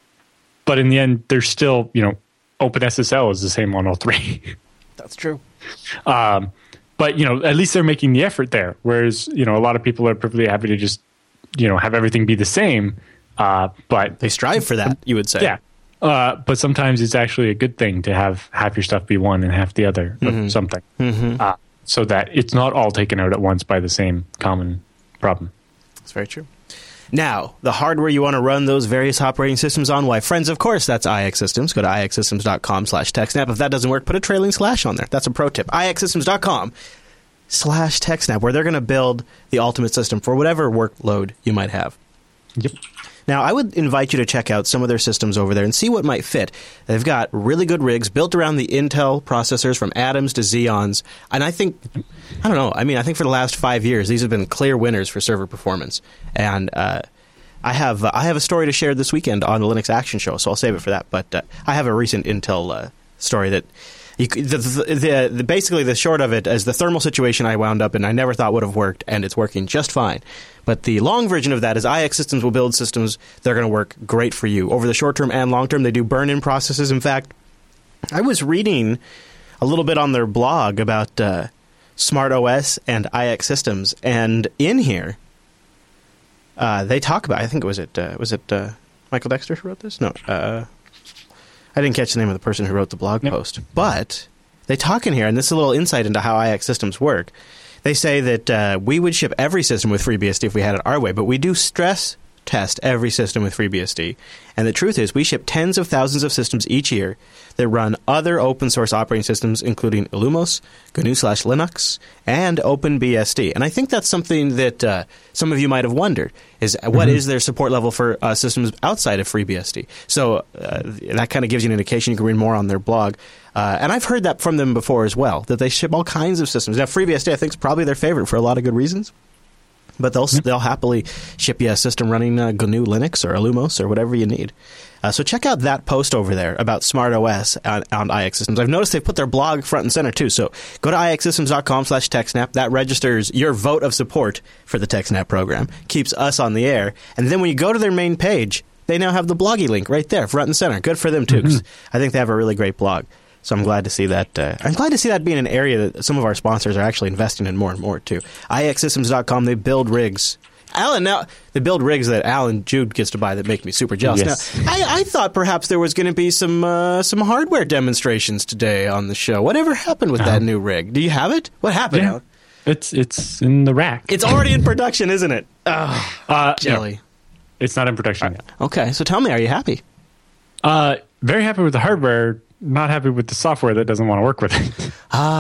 But in the end, there's still, you know, OpenSSL is the same on all three. That's true. Um, but, you know, at least they're making the effort there. Whereas, you know, a lot of people are perfectly happy to just, you know, have everything be the same. Uh, but they strive for that, you would say. Yeah. Uh, but sometimes it's actually a good thing to have half your stuff be one and half the other mm-hmm. or something. Mm-hmm. Uh, so that it's not all taken out at once by the same common problem. That's very true. Now, the hardware you want to run those various operating systems on, why, friends, of course, that's I X Systems. Go to ixsystems.com slash TechSnap. If that doesn't work, put a trailing slash on there. That's a pro tip. ixsystems.com slash TechSnap, where they're going to build the ultimate system for whatever workload you might have. Yep. Now, I would invite you to check out some of their systems over there and see what might fit. They've got really good rigs built around the Intel processors from Atoms to Xeons. And I think, I don't know, I mean, I think for the last five years, these have been clear winners for server performance. And uh, I have uh, I have a story to share this weekend on the Linux Action Show, so I'll save it for that. But uh, I have a recent Intel uh, story that you, the, the, the, the basically the short of it is the thermal situation I wound up in I never thought would have worked, and it's working just fine. But the long version of that is I X Systems will build systems that are going to work great for you. Over the short term and long term, they do burn-in processes. In fact, I was reading a little bit on their blog about uh, SmartOS and I X Systems, and in here, uh, they talk about, I think it was it, uh, was it uh, Michael Dexter who wrote this? No, uh, I didn't catch the name of the person who wrote the blog yep. post. But they talk in here, and this is a little insight into how I X Systems work. They say that uh, we would ship every system with FreeBSD if we had it our way, but we do stress test every system with FreeBSD. And the truth is we ship tens of thousands of systems each year that run other open source operating systems, including Illumos, G N U slash Linux, and OpenBSD. And I think that's something that uh, some of you might have wondered, is mm-hmm. what is their support level for uh, systems outside of FreeBSD? So uh, that kind of gives you an indication. You can read more on their blog. Uh, and I've heard that from them before as well, that they ship all kinds of systems. Now, FreeBSD, I think, is probably their favorite for a lot of good reasons. But they'll yep. they'll happily ship you a system running uh, G N U Linux or Illumos or whatever you need. Uh, so check out that post over there about SmartOS on, on I X Systems. I've noticed they put their blog front and center too. So go to ixsystems.com slash TechSnap. That registers your vote of support for the TechSnap program, keeps us on the air. And then when you go to their main page, they now have the Bloggy link right there, front and center. Good for them, too, 'cause Mm-hmm. I think they have a really great blog. So I'm glad to see that. Uh, I'm glad to see that being an area that some of our sponsors are actually investing in more and more, too. I X systems dot com, they build rigs. Alan, now, they build rigs that Alan Jude gets to buy that make me super jealous. Yes. Now, I, I thought perhaps there was going to be some uh, some hardware demonstrations today on the show. Whatever happened with that new rig? Do you have it? What happened, Yeah. Alan? It's it's in the rack. It's already in production, isn't it? Oh, uh, jelly. no, it's not in production yet. Okay, so tell me, are you happy? Uh, very happy with the hardware. Not happy with the software that doesn't want to work with it.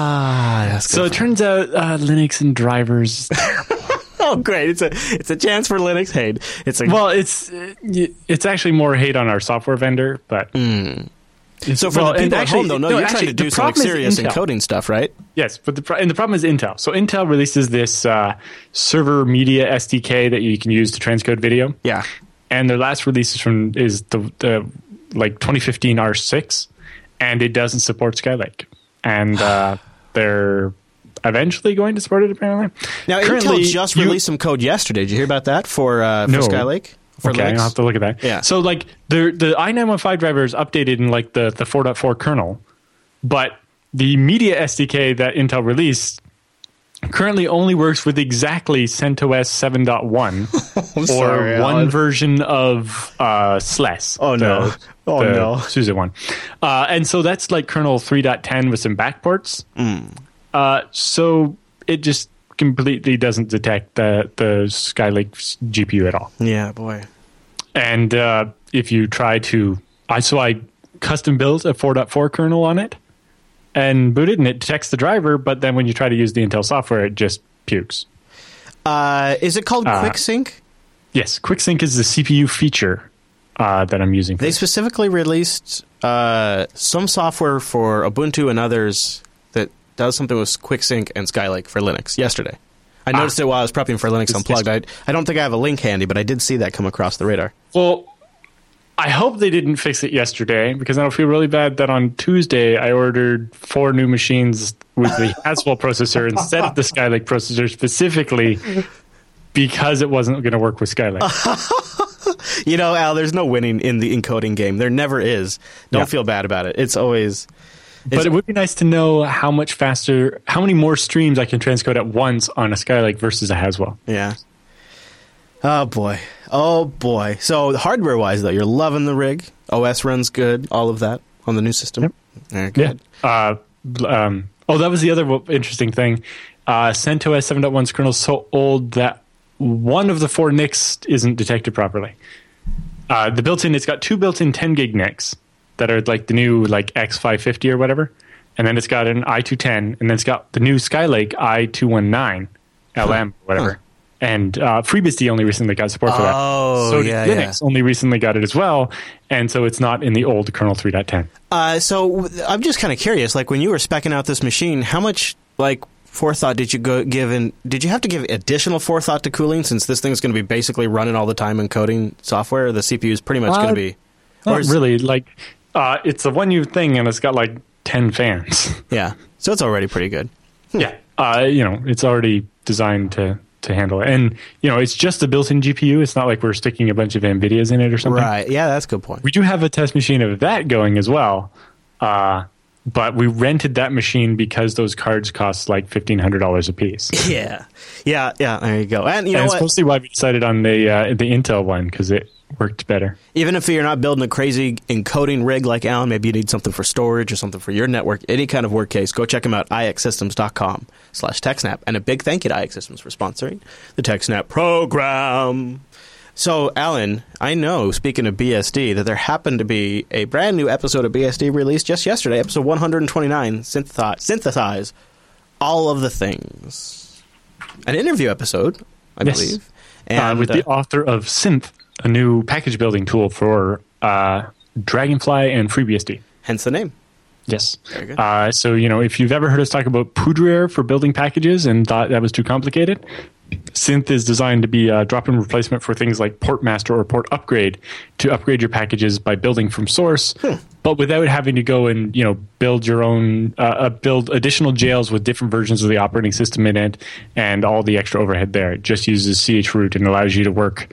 Ah, that's good. So it turns out uh, Linux and drivers. Oh, great! It's a it's a chance for Linux hate. It's a Well, it's it's actually more hate on our software vendor, but Mm. so for well, the and people at actually- home, though, no, no, you're actually, trying to the do some like, problem is serious Intel. encoding stuff, right? yes, but the pro- and the problem is Intel. So Intel releases this uh, server media S D K that you can use to transcode video, Yeah. and their last release is from is the, the like twenty fifteen R six, and it doesn't support Skylake, and uh, they're eventually going to support it apparently. Now, Currently, Intel just you- released some code yesterday. Did you hear about that for uh, for No. Skylake? For Okay, Linux? I'll have to look at that. Yeah. So like the the i nine one five driver is updated in like the the four point four kernel, but the media S D K that Intel released currently only works with exactly CentOS seven point one I'm or sorry, one Alan. version of uh, S L E S. Oh, no. the- Oh, the no. SUSE one. Uh, and so that's like kernel three point ten with some backports. Mm. Uh, so it just completely doesn't detect the the Skylake G P U at all. Yeah, boy. And uh, if you try to, I so I custom built a four point four kernel on it and boot it, and it detects the driver. But then when you try to use the Intel software, it just pukes. Uh, is it called Uh, QuickSync? Yes, QuickSync is the C P U feature uh, that I'm using. For They this. specifically released uh, some software for Ubuntu and others that does something with QuickSync and Skylake for Linux yesterday. I Ah. noticed it while I was prepping for Linux It's- Unplugged. I, I don't think I have a link handy, but I did see that come across the radar. Well, I hope they didn't fix it yesterday because I feel really bad that on Tuesday I ordered four new machines with the Haswell processor instead of the Skylake processor specifically because it wasn't going to work with Skylake. You know, Al, there's no winning in the encoding game. There never is. Don't Yeah. feel bad about it. It's always... But it would be nice to know how much faster, how many more streams I can transcode at once on a Skylake versus a Haswell. Yeah. Oh, boy. Oh, boy. So hardware-wise, though, you're loving the rig. O S runs good. All of that on the new system. Yep. Very good. Uh, um, oh, that was the other w- interesting thing. Uh, CentOS seven point one's kernel is so old that one of the four N I Cs isn't detected properly. Uh, the built-in, it's got two built-in ten gig N I Cs that are like the new like X five fifty or whatever, and then it's got an I two ten, and then it's got the new Skylake I two nineteen L M or whatever. Huh. And uh, FreeBSD only recently got support for that. Oh, so yeah, Linux only recently got it as well, and so it's not in the old kernel three point ten. Uh, so w- I'm just kind of curious. Like, when you were speccing out this machine, how much, like, forethought did you go give in? Did you have to give additional forethought to cooling since this thing's going to be basically running all the time in coding software? The C P U is pretty much Uh, going to be... Not is- really. Like, uh, it's a one U thing, and it's got like ten fans. Yeah. So it's already pretty good. yeah. Uh, you know, it's already designed to to handle it, and you know, it's just a built-in G P U. It's not like we're sticking a bunch of NVIDIAs in it or something. Right. Yeah, that's a good point. We do have a test machine of that going as well, uh, but we rented that machine because those cards cost like fifteen hundred dollars a piece. Yeah. Yeah, yeah, there you go. And you know and it's what? mostly why we decided on the uh, the Intel one because it worked better. Even if you're not building a crazy encoding rig like Alan, maybe you need something for storage or something for your network, any kind of work case, go check them out, I X systems dot com slash TechSnap. And a big thank you to I X Systems for sponsoring the TechSnap program. So, Alan, I know, speaking of B S D, that there happened to be a brand new episode of B S D released just yesterday, episode one twenty-nine, Synthesize, Synthesize All of the Things. An interview episode, I Yes. believe. uh, with the uh, author of Synth, a new package building tool for uh, Dragonfly and FreeBSD. hence the name. Yes. Very good. Uh, so, you know, if you've ever heard us talk about Poudre for building packages and thought that was too complicated, Synth is designed to be a drop-in replacement for things like Portmaster or Port Upgrade to upgrade your packages by building from source, Hmm. but without having to go and, you know, build your own, uh, uh, build additional jails with different versions of the operating system in it and all the extra overhead there. It just uses chroot and allows you to work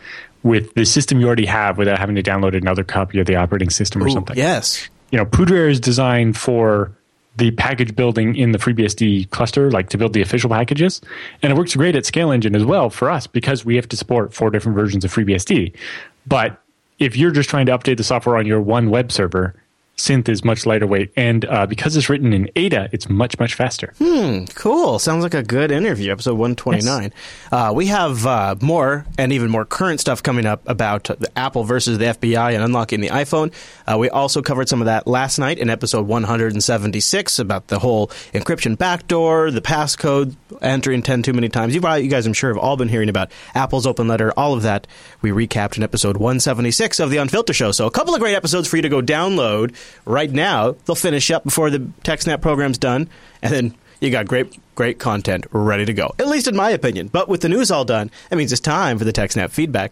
with the system you already have without having to download another copy of the operating system or Ooh, something. Yes. You know, Poudre is designed for the package building in the FreeBSD cluster, like to build the official packages. And it works great at Scale Engine as well for us because we have to support four different versions of FreeBSD. But if you're just trying to update the software on your one web server, Synth is much lighter weight, and uh, because it's written in Ada, it's much, much faster. Hmm, cool. Sounds like a good interview, episode one twenty-nine. Yes. Uh, we have uh, more and even more current stuff coming up about the Apple versus the F B I and unlocking the iPhone. Uh, we also covered some of that last night in episode one seventy-six about the whole encryption backdoor, the passcode, entering ten too many times. You, you guys, I'm sure, have all been hearing about Apple's open letter, all of that we recapped in episode one seventy-six of The Unfiltered Show. So a couple of great episodes for you to go download right now. They'll finish up before the TechSnap program's done, and then you got great, great content ready to go. At least in my opinion. But with the news all done, that means it's time for the TechSnap feedback.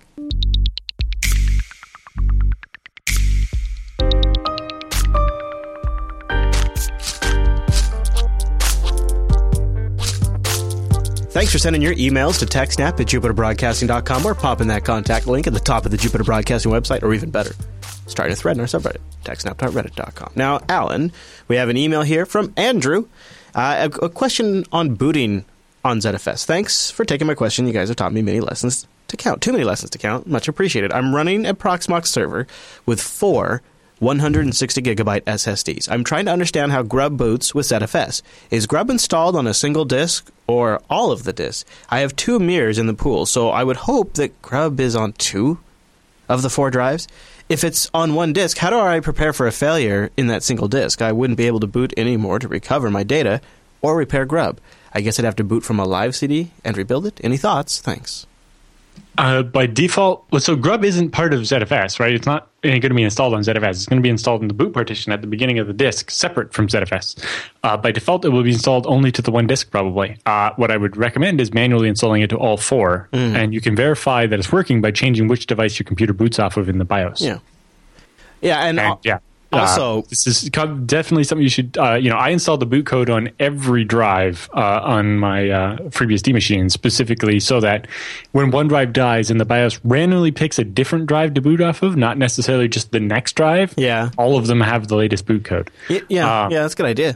Thanks for sending your emails to TechSnap at Jupiter Broadcasting dot com or pop in that contact link at the top of the Jupiter Broadcasting website, or even better, starting a thread in our subreddit, TechSnap dot reddit dot com. Now, Alan, we have an email here from Andrew. Uh, a, a question on booting on Z F S. Thanks for taking my question. You guys have taught me many lessons to count. Too many lessons to count. Much appreciated. I'm running a Proxmox server with four one hundred sixty gigabyte S S Ds. I'm trying to understand how Grub boots with Z F S. Is Grub installed on a single disk or all of the disks? I have two mirrors in the pool, so I would hope that Grub is on two of the four drives. If it's on one disk, how do I prepare for a failure in that single disk? I wouldn't be able to boot anymore to recover my data or repair Grub. I guess I'd have to boot from a live C D and rebuild it. Any thoughts? Thanks. Uh, by default, well, so Grub isn't part of Z F S, right? It's not going to be installed on Z F S. It's going to be installed in the boot partition at the beginning of the disk, separate from Z F S. Uh, by default, it will be installed only to the one disk, probably. Uh, what I would recommend is manually installing it to all four, mm. and you can verify that it's working by changing which device your computer boots off of in the BIOS. Yeah, yeah, and, and uh, yeah. Also, uh, this is definitely something you should, uh, you know, I installed the boot code on every drive uh, on my uh, FreeBSD machine specifically so that when one drive dies and the BIOS randomly picks a different drive to boot off of, not necessarily just the next drive, yeah, all of them have the latest boot code. Yeah, yeah, uh, yeah that's a good idea.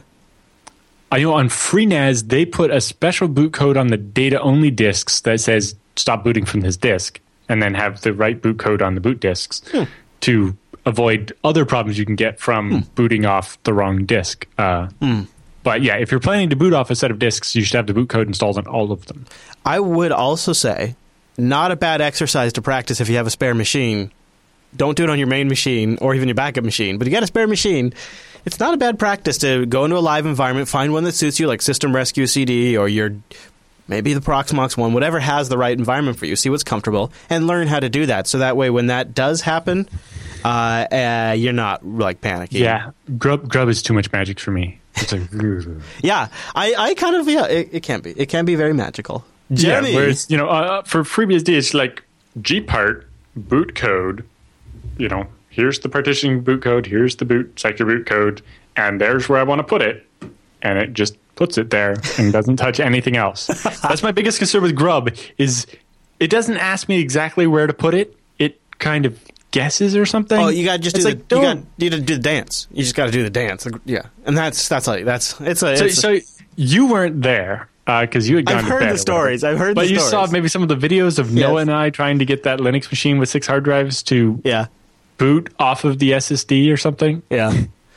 I know on FreeNAS, they put a special boot code on the data-only disks that says stop booting from this disk, and then have the right boot code on the boot disks hmm. to avoid other problems you can get from hmm. booting off the wrong disk. Uh, hmm. But yeah, if you're planning to boot off a set of disks, you should have the boot code installed on all of them. I would also say, not a bad exercise to practice if you have a spare machine. Don't do it on your main machine or even your backup machine. But if you got a spare machine, it's not a bad practice to go into a live environment, find one that suits you, like System Rescue C D or your maybe the Proxmox one, whatever has the right environment for you. See what's comfortable and learn how to do that. So that way, when that does happen, Uh, uh, you're not like panicking. Yeah, Grub Grub is too much magic for me. It's like, yeah, I, I kind of yeah, it, it can be. It can be very magical. Jenny. Yeah, whereas you know, uh, for FreeBSD, it's like gpart boot code. You know, here's the partitioning boot code. Here's the boot sector boot code, and there's where I want to put it, and it just puts it there and doesn't touch anything else. That's my biggest concern with Grub is it doesn't ask me exactly where to put it. It kind of guesses or something. Oh, you got to just do like, the, you got you to do the dance. You just got to do the dance. Yeah, and that's that's like that's it's a. So, it's so a, you weren't there because uh, you had gone. I've to heard bed the stories. I've heard, but the you stories. saw maybe some of the videos of yes. Noah and I trying to get that Linux machine with six hard drives to yeah. boot off of the S S D or something. Yeah,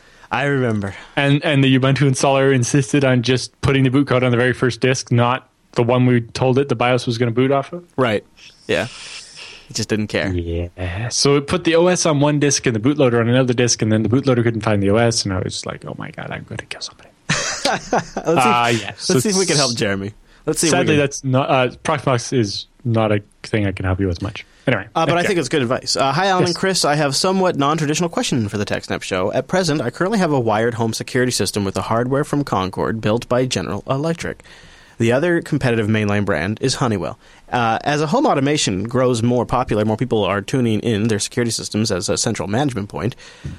I remember. And and the Ubuntu installer insisted on just putting the boot code on the very first disk, not the one we told it the BIOS was going to boot off of. Right. Yeah. It just didn't care. Yeah. So it put the O S on one disk and the bootloader on another disk, and then the bootloader couldn't find the O S, and I was like, "Oh my god, I'm going to kill somebody." let's see, uh, yeah. let's so see if we can help Jeremy. Let's see. Sadly, if we can... that's not uh, Proxmox is not a thing I can help you with much. Anyway, uh, but okay. I think it's good advice. Uh, hi, Alan yes. and Chris. I have somewhat non-traditional question for the TechSnap show. At present, I currently have a wired home security system with the hardware from Concord, built by General Electric. The other competitive mainline brand is Honeywell. Uh, as a home automation grows more popular, more people are tuning in their security systems as a central management point.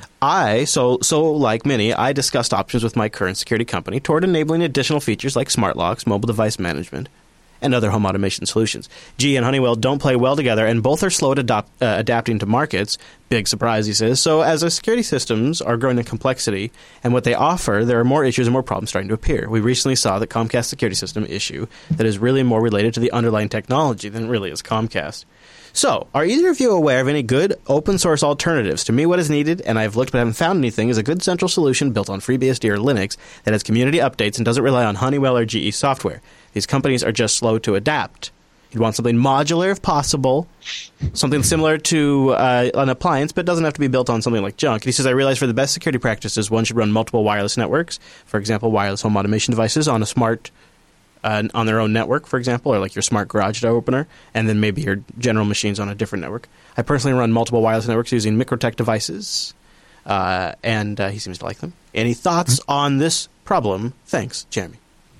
I, so so like many, I discussed options with my current security company toward enabling additional features like smart locks, mobile device management, and other home automation solutions. G E and Honeywell don't play well together, and both are slow at adopt, uh, adapting to markets. Big surprise, he says. So as the security systems are growing in complexity and what they offer, there are more issues and more problems starting to appear. We recently saw the Comcast security system issue that is really more related to the underlying technology than it really is Comcast. So, are either of you aware of any good open-source alternatives? To me, what is needed, and I've looked but haven't found anything, is a good central solution built on FreeBSD or Linux that has community updates and doesn't rely on Honeywell or G E software. These companies are just slow to adapt. You'd want something modular if possible, something similar to uh, an appliance, but doesn't have to be built on something like junk. And he says, I realize for the best security practices, one should run multiple wireless networks, for example, wireless home automation devices on a smart Uh, on their own network, for example, or like your smart garage door opener, and then maybe your general machines on a different network. I personally run multiple wireless networks using Microtech devices, uh, and uh, he seems to like them. Any thoughts mm-hmm. on this problem? Thanks, Jeremy.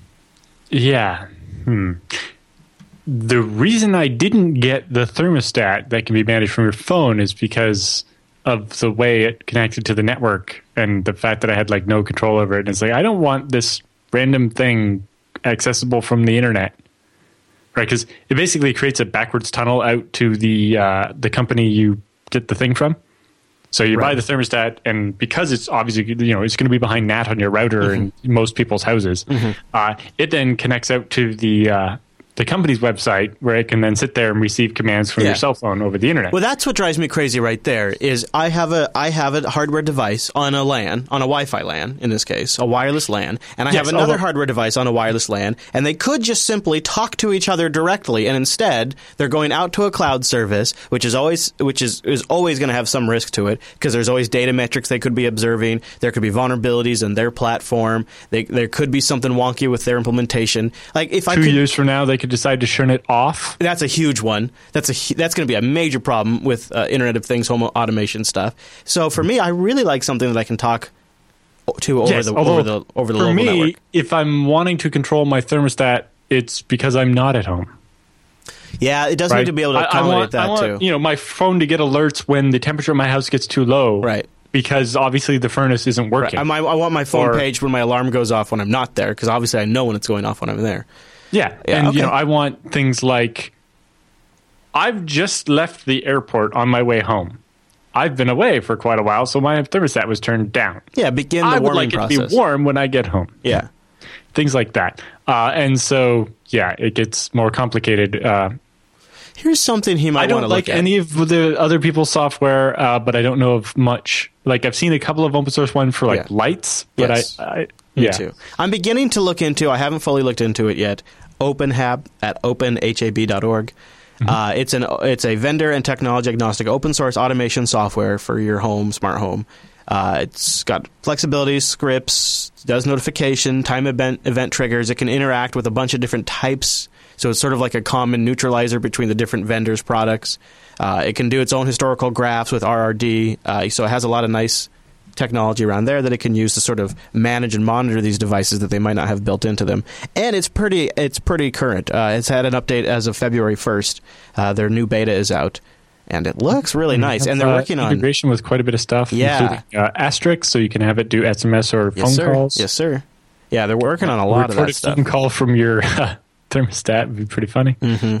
Yeah. Hmm. The reason I didn't get the thermostat that can be managed from your phone is because of the way it connected to the network and the fact that I had like no control over it. And it's like, I don't want this random thing accessible from the internet, right? Because it basically creates a backwards tunnel out to the uh, the company you get the thing from. So you right. buy the thermostat, and because it's obviously, you know, it's going to be behind N A T on your router mm-hmm. in most people's houses, mm-hmm. uh, it then connects out to the uh, the company's website, where it can then sit there and receive commands from yeah. your cell phone over the internet. Well, that's what drives me crazy right there, is I have a I have a hardware device on a LAN, on a Wi-Fi LAN, in this case, a wireless LAN, and I yes, have another although- hardware device on a wireless LAN, and they could just simply talk to each other directly, and instead they're going out to a cloud service, which is always which is, is always going to have some risk to it, because there's always data metrics they could be observing, there could be vulnerabilities in their platform, they, there could be something wonky with their implementation. Like if Two I could, years from now, they could decide to turn it off. That's a huge one. That's a that's going to be a major problem with uh, Internet of Things, home automation stuff. So for me, I really like something that I can talk to over yes, the over the over the for local me, network. If I'm wanting to control my thermostat, it's because I'm not at home. Yeah, it does right? need to be able to accommodate I, I want, that I want, too. You know, my phone to get alerts when the temperature of my house gets too low. Right. Because obviously the furnace isn't working. Right. I, I want my phone or, paged when my alarm goes off when I'm not there, because obviously I know when it's going off when I'm there. Yeah, yeah and okay. you know, I want things like, I've just left the airport on my way home. I've been away for quite a while, so my thermostat was turned down. Yeah, begin the I warming would like process. it to be warm when I get home. Yeah. Things like that. Uh, and so, yeah, it gets more complicated. Uh, Here's something he might want to like look at. I don't like any of the other people's software, uh, but I don't know of much. Like, I've seen a couple of open source ones for, like, yeah. lights. But yes. I, I Me yeah. too. I'm beginning to look into, I haven't fully looked into it yet, OpenHab at open hab dot org. Mm-hmm. Uh, it's an it's a vendor and technology agnostic open source automation software for your home, smart home. Uh, it's got flexibility, scripts, does notification, time event event triggers. It can interact with a bunch of different types. So it's sort of like a common neutralizer between the different vendors' products. Uh, it can do its own historical graphs with R R D. Uh, so it has a lot of nice technology around there that it can use to sort of manage and monitor these devices that they might not have built into them. And it's pretty it's pretty current. Uh, it's had an update as of February first. Uh, their new beta is out, and it looks really and nice. Have, and they're uh, working on integration with quite a bit of stuff, yeah. including uh, Asterisk, so you can have it do S M S or yes, phone sir. calls. Yes, sir. Yeah, they're working on a lot of that Record stuff. a phone call from your uh, thermostat would be pretty funny. Mm-hmm.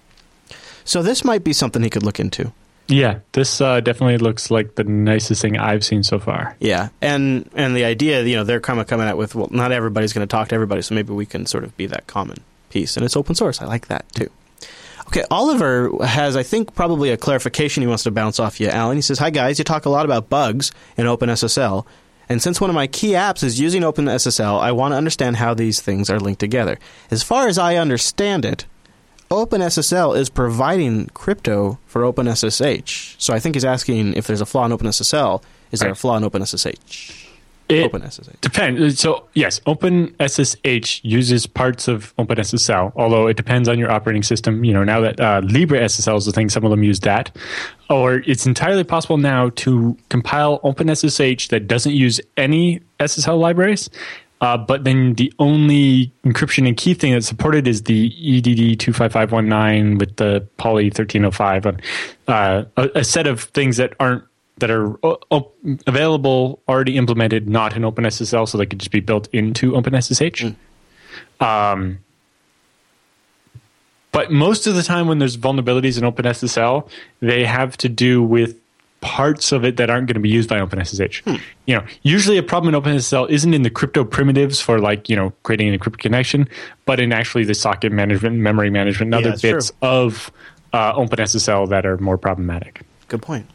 So this might be something he could look into. Yeah, this uh, definitely looks like the nicest thing I've seen so far. Yeah, and and the idea, you know, they're kind of coming out with, well, not everybody's going to talk to everybody, so maybe we can sort of be that common piece. And it's open source. I like that, too. Okay, Oliver has, I think, probably a clarification he wants to bounce off you, Alan. He says, hi, guys. You talk a lot about bugs in OpenSSL. And since one of my key apps is using OpenSSL, I want to understand how these things are linked together. As far as I understand it, OpenSSL is providing crypto for OpenSSH. So I think he's asking if there's a flaw in OpenSSL. Is there right. a flaw in OpenSSH? It OpenSSH. Depends. So, yes, OpenSSH uses parts of OpenSSL, although it depends on your operating system. You know, now that uh, LibreSSL is the thing, some of them use that. Or it's entirely possible now to compile OpenSSH that doesn't use any S S L libraries. Uh, but then the only encryption and key thing that's supported is the E D D two five five one nine with the Poly thirteen oh five. Uh, a, a set of things that aren't that are uh, available, already implemented, not in OpenSSL, so they could just be built into OpenSSH. Mm. Um, But most of the time when there's vulnerabilities in OpenSSL, they have to do with parts of it that aren't going to be used by OpenSSH. Hmm. You know, usually a problem in OpenSSL isn't in the crypto primitives for like, you know, creating an encrypted connection, but in actually the socket management, memory management, and yeah, other bits true. of uh, OpenSSL that are more problematic. Good point.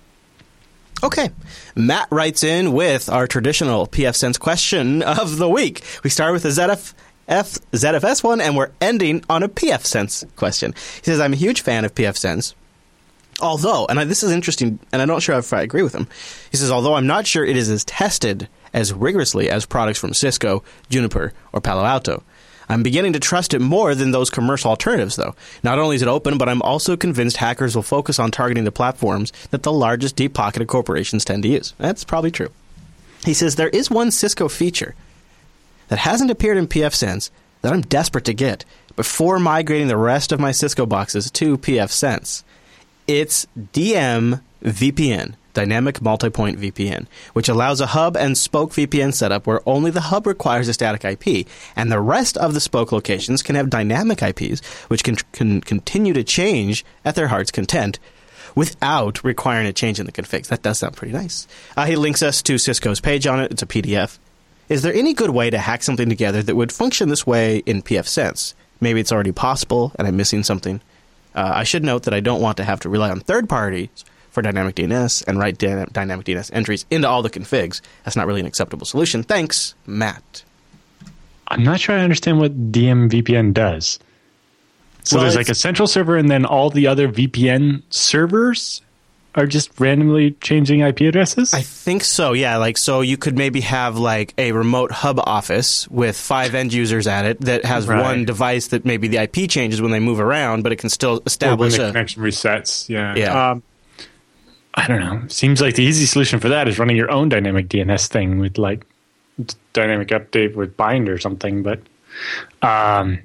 Okay. Matt writes in with our traditional pfSense question of the week. We start with the Z F F, Z F S one, and we're ending on a pfSense question. He says, I'm a huge fan of pfSense. Although, and I, this is interesting, and I'm not sure if I agree with him. He says, although I'm not sure it is as tested as rigorously as products from Cisco, Juniper, or Palo Alto. I'm beginning to trust it more than those commercial alternatives, though. Not only is it open, but I'm also convinced hackers will focus on targeting the platforms that the largest deep-pocketed corporations tend to use. That's probably true. He says, there is one Cisco feature that hasn't appeared in pfSense that I'm desperate to get before migrating the rest of my Cisco boxes to pfSense. It's D M V P N, Dynamic Multipoint V P N, which allows a hub and spoke V P N setup where only the hub requires a static I P, and the rest of the spoke locations can have dynamic I Ps, which can, can continue to change at their heart's content without requiring a change in the configs. That does sound pretty nice. Uh, he links us to Cisco's page on it. It's a P D F. Is there any good way to hack something together that would function this way in pfSense? Maybe it's already possible and I'm missing something. Uh, I should note that I don't want to have to rely on third parties for dynamic D N S and write dyna- dynamic D N S entries into all the configs. That's not really an acceptable solution. Thanks, Matt. I'm not sure I understand what D M V P N does. So well, there's like a central server and then all the other V P N servers are just randomly changing I P addresses? I think so, yeah. Like, so you could maybe have like a remote hub office with five end users at it that has right. one device that maybe the I P changes when they move around, but it can still establish or when the a connection resets. Yeah. Yeah. Um, I don't know. Seems like the easy solution for that is running your own dynamic D N S thing with like dynamic update with bind or something, but um,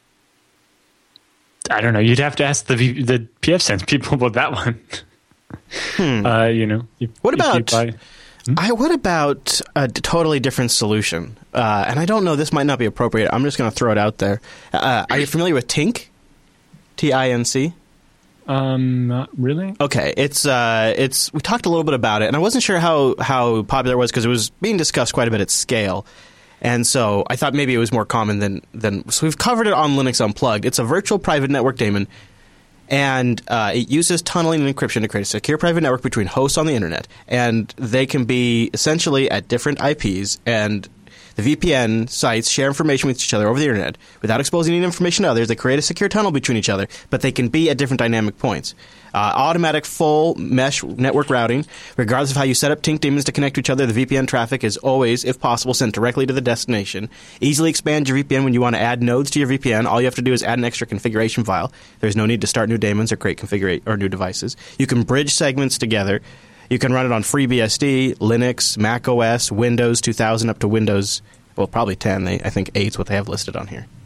I don't know. You'd have to ask the v- the pfSense people about that one. Hmm. Uh, you know, if, what about buy, hmm? I? What about a totally different solution? Uh, and I don't know. This might not be appropriate. I'm just going to throw it out there. Uh, are you familiar with Tink? T I N C. Um, not really. Okay, it's uh, it's. We talked a little bit about it, and I wasn't sure how how popular it was because it was being discussed quite a bit at scale. And so I thought maybe it was more common than than. So we've covered it on Linux Unplugged. It's a virtual private network daemon. And uh, it uses tunneling and encryption to create a secure private network between hosts on the internet. And they can be essentially at different I Ps, and the V P N sites share information with each other over the internet. Without exposing any information to others, they create a secure tunnel between each other, but they can be at different dynamic points. Uh, automatic full mesh network routing. Regardless of how you set up Tink daemons to connect to each other, the V P N traffic is always, if possible, sent directly to the destination. Easily expand your V P N when you want to add nodes to your V P N. All you have to do is add an extra configuration file. There's no need to start new daemons or create configurate or new devices. You can bridge segments together. You can run it on FreeBSD, Linux, Mac O S, Windows two thousand up to Windows, well, probably ten. They, I think eight's what they have listed on here.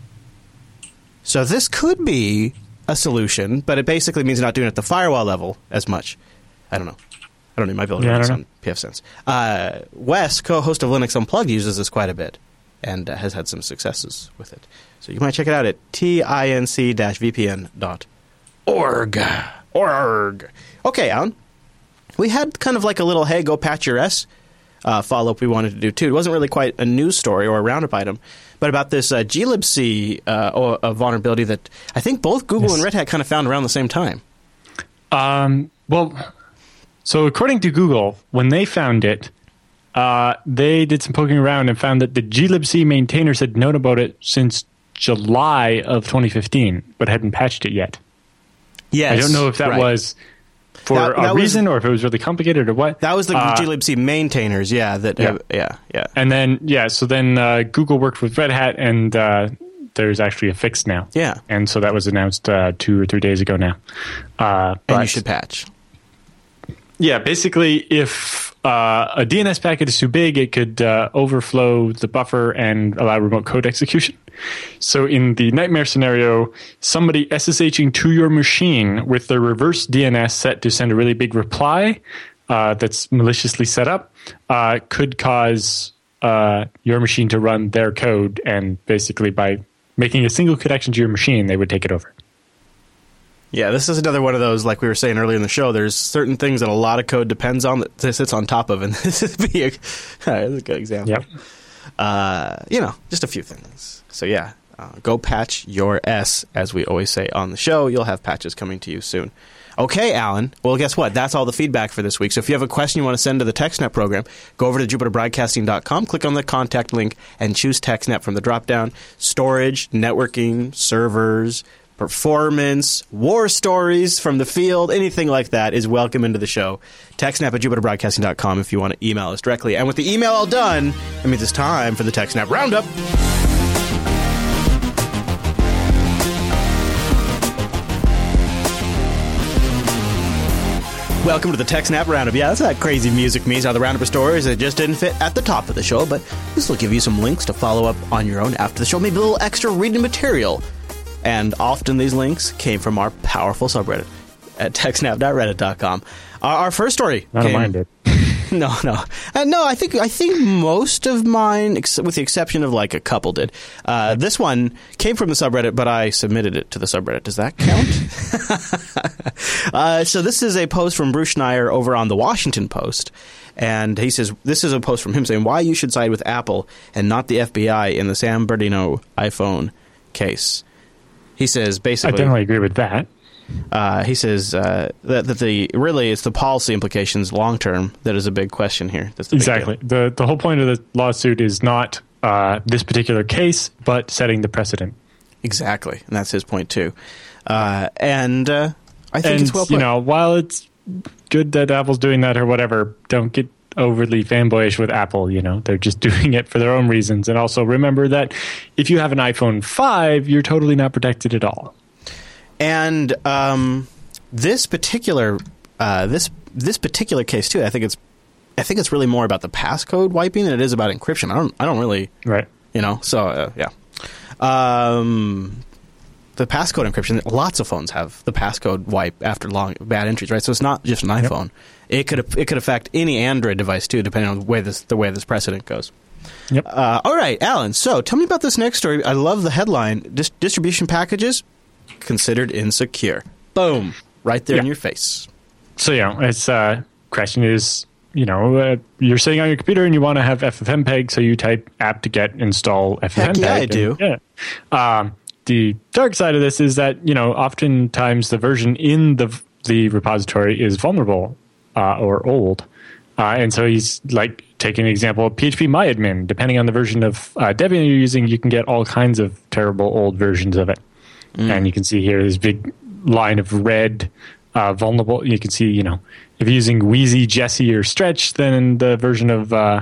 So this could be a solution, but it basically means not doing it at the firewall level as much. I don't know. I don't know. You might be able to yeah, run this on pfSense. Uh, Wes, co-host of Linux Unplugged, uses this quite a bit and uh, has had some successes with it. So you might check it out at tinc dash v p n dot org. Org. Okay, Alan. We had kind of like a little, hey, go patch your S uh, follow-up we wanted to do, too. It wasn't really quite a news story or a roundup item, but about this uh, glibc uh, a vulnerability that I think both Google yes. and Red Hat kind of found around the same time. Um, well, so according to Google, when they found it, uh, they did some poking around and found that the glibc maintainers had known about it since July of twenty fifteen, but hadn't patched it yet. Yes, I don't know if that right. was for that, that a reason was, or if it was really complicated or what. That was the uh, glibc maintainers, yeah. That, yeah. Uh, yeah, yeah. And then, yeah, so then uh, Google worked with Red Hat, and uh, there's actually a fix now. Yeah. And so that was announced uh, two or three days ago now. Uh, and you should patch. Yeah, basically, if uh, a D N S packet is too big, it could uh, overflow the buffer and allow remote code execution. So in the nightmare scenario, somebody SSHing to your machine with the reverse D N S set to send a really big reply uh, that's maliciously set up uh, could cause uh, your machine to run their code, and basically by making a single connection to your machine, they would take it over. Yeah, this is another one of those, like we were saying earlier in the show, there's certain things that a lot of code depends on that this sits on top of, and this would be a, this is a good example. Yep. Uh, you know, just a few things. So yeah, uh, go patch your S, as we always say on the show. You'll have patches coming to you soon. Okay, Alan. Well, guess what? That's all the feedback for this week. So if you have a question you want to send to the TextNet program, go over to Jupiter Broadcasting dot com, click on the contact link, and choose TextNet from the drop-down. Storage, networking, servers, performance, war stories from the field, anything like that is welcome into the show. TextNet at Jupiter Broadcasting dot com if you want to email us directly. And with the email all done, that means it's time for the TextNet Roundup. Welcome to the TechSnap Roundup. Yeah, that's what that crazy music means. Are the roundup of stories that just didn't fit at the top of the show, but this will give you some links to follow up on your own after the show. Maybe a little extra reading material. And often these links came from our powerful subreddit at techsnap dot reddit dot com. Our, our first story. None came, of mine did. No, no, uh, no. I think I think most of mine, ex- with the exception of like a couple, did. Uh, this one came from the subreddit, but I submitted it to the subreddit. Does that count? uh, so this is a post from Bruce Schneier over on the Washington Post, and he says this is a post from him saying why you should side with Apple and not the F B I in the San Bernardino iPhone case. He says basically, I definitely agree with that. Uh, he says uh, that, that the really it's the policy implications long term that is a big question here. That's the exactly. Big deal. the The whole point of the lawsuit is not uh, this particular case, but setting the precedent. Exactly, and that's his point too. Uh, and uh, I think and, it's well put. You know, while it's good that Apple's doing that or whatever, don't get overly fanboyish with Apple. You know, they're just doing it for their own reasons. And also remember that if you have an iPhone five, you're totally not protected at all. And um, this particular uh, this this particular case too, I think it's I think it's really more about the passcode wiping than it is about encryption. I don't I don't really right. You know, so uh, yeah. Um, the passcode encryption. Lots of phones have the passcode wipe after long bad entries, right? So it's not just an iPhone. Yep. It could it could affect any Android device too, depending on the way this the way this precedent goes. Yep. Uh, all right, Alan. So tell me about this next story. I love the headline: Dis- distribution packages considered insecure. Boom! Right there yeah. in your face. So yeah, it's uh, question is, you know, uh, you're sitting on your computer and you want to have F F M P E G, so you type apt get install F F M P E G. Heck yeah, I do. And, yeah. Um, the dark side of this is that, you know, oftentimes the version in the the repository is vulnerable uh, or old. Uh, and so he's like taking an example of P H P MyAdmin. Depending on the version of uh, Debian you're using, you can get all kinds of terrible old versions of it. Mm. And you can see here this big line of red uh, vulnerable. You can see, you know, if you're using Wheezy, Jessie, or Stretch, then the version of uh,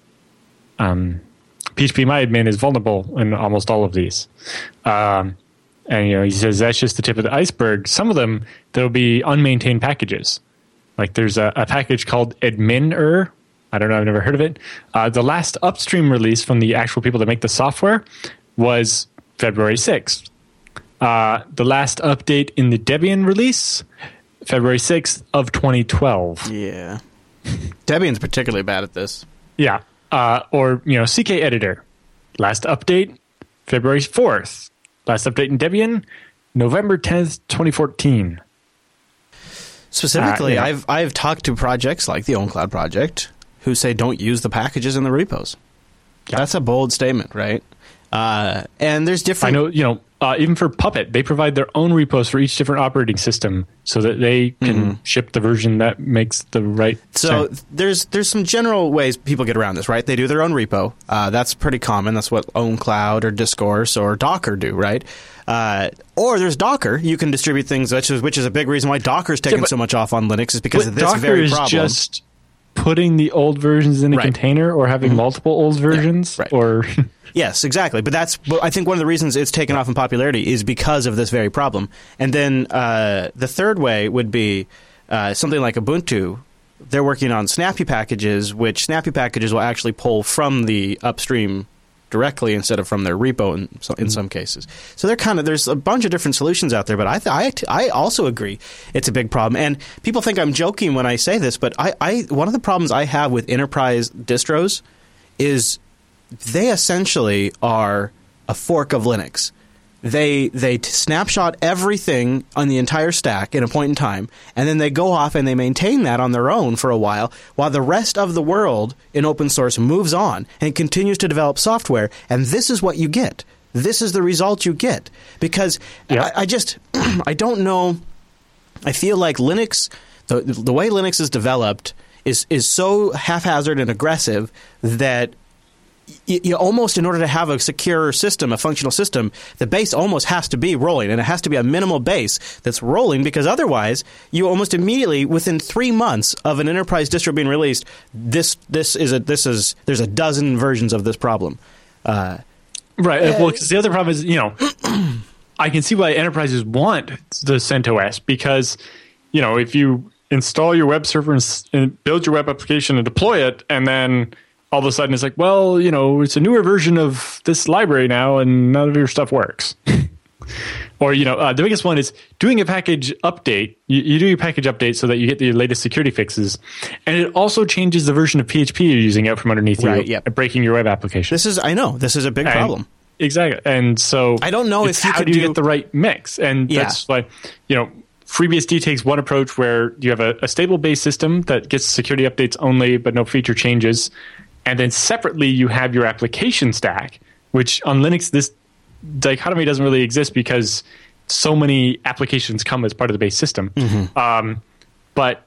um, P H P MyAdmin is vulnerable in almost all of these. Um, and, you know, he says that's just the tip of the iceberg. Some of them, there'll be unmaintained packages. Like there's a, a package called Admin-er. I don't know. I've never heard of it. Uh, the last upstream release from the actual people that make the software was February sixth. Uh, the last update in the Debian release, February sixth of twenty twelve. Yeah. Debian's particularly bad at this. Yeah. Uh, or, you know, C K Editor. Last update, February fourth. Last update in Debian, November tenth, twenty fourteen. Specifically, uh, yeah. I've I've talked to projects like the OwnCloud project who say don't use the packages in the repos. Yeah. That's a bold statement, right? Uh, and there's different... I know, you know, uh, even for Puppet, they provide their own repos for each different operating system so that they can mm-hmm. ship the version that makes the right So sense. there's there's some general ways people get around this, right? They do their own repo. Uh, that's pretty common. That's what OwnCloud or Discourse or Docker do, right? Uh, or there's Docker. You can distribute things, which is, which is a big reason why Docker's taken yeah, but, so much off on Linux is because of this Docker very is problem. Just putting the old versions in a right. container or having mm-hmm. multiple old versions. Yeah, right. or Yes, exactly. But that's but I think one of the reasons it's taken off in popularity is because of this very problem. And then uh, the third way would be uh, something like Ubuntu. They're working on Snappy packages, which Snappy packages will actually pull from the upstream directly instead of from their repo in, in mm-hmm. some cases. So they're kind of there's a bunch of different solutions out there, but I th- I I also agree it's a big problem. And people think I'm joking when I say this, but I, I one of the problems I have with enterprise distros is they essentially are a fork of Linux. they they t- snapshot everything on the entire stack in a point in time, and then they go off and they maintain that on their own for a while, while the rest of the world in open source moves on and continues to develop software. And this is what you get. This is the result you get. Because yeah. I, I just, I don't know, I feel like Linux, the, the way Linux is developed is, is so haphazard and aggressive that you, you almost, in order to have a secure system, a functional system, the base almost has to be rolling, and it has to be a minimal base that's rolling, because otherwise you almost immediately, within three months of an enterprise distro being released, this this is a this is there's a dozen versions of this problem. Uh, right. Uh, well, because the other problem is, you know, I can see why enterprises want the CentOS, because, you know, if you install your web server and, and build your web application and deploy it, and then all of a sudden it's like, well, you know, it's a newer version of this library now and none of your stuff works. Or, you know, uh, the biggest one is doing a package update. You, you do your package update so that you get the latest security fixes. And it also changes the version of P H P you're using out from underneath right, you, yep. breaking your web application. This is, I know, this is a big and, problem. Exactly. And so I don't know if you how could do you do, get the right mix? And yeah. that's why, you know, FreeBSD takes one approach where you have a, a stable base system that gets security updates only, but no feature changes. And then separately, you have your application stack, which on Linux, this dichotomy doesn't really exist because so many applications come as part of the base system. Mm-hmm. Um, but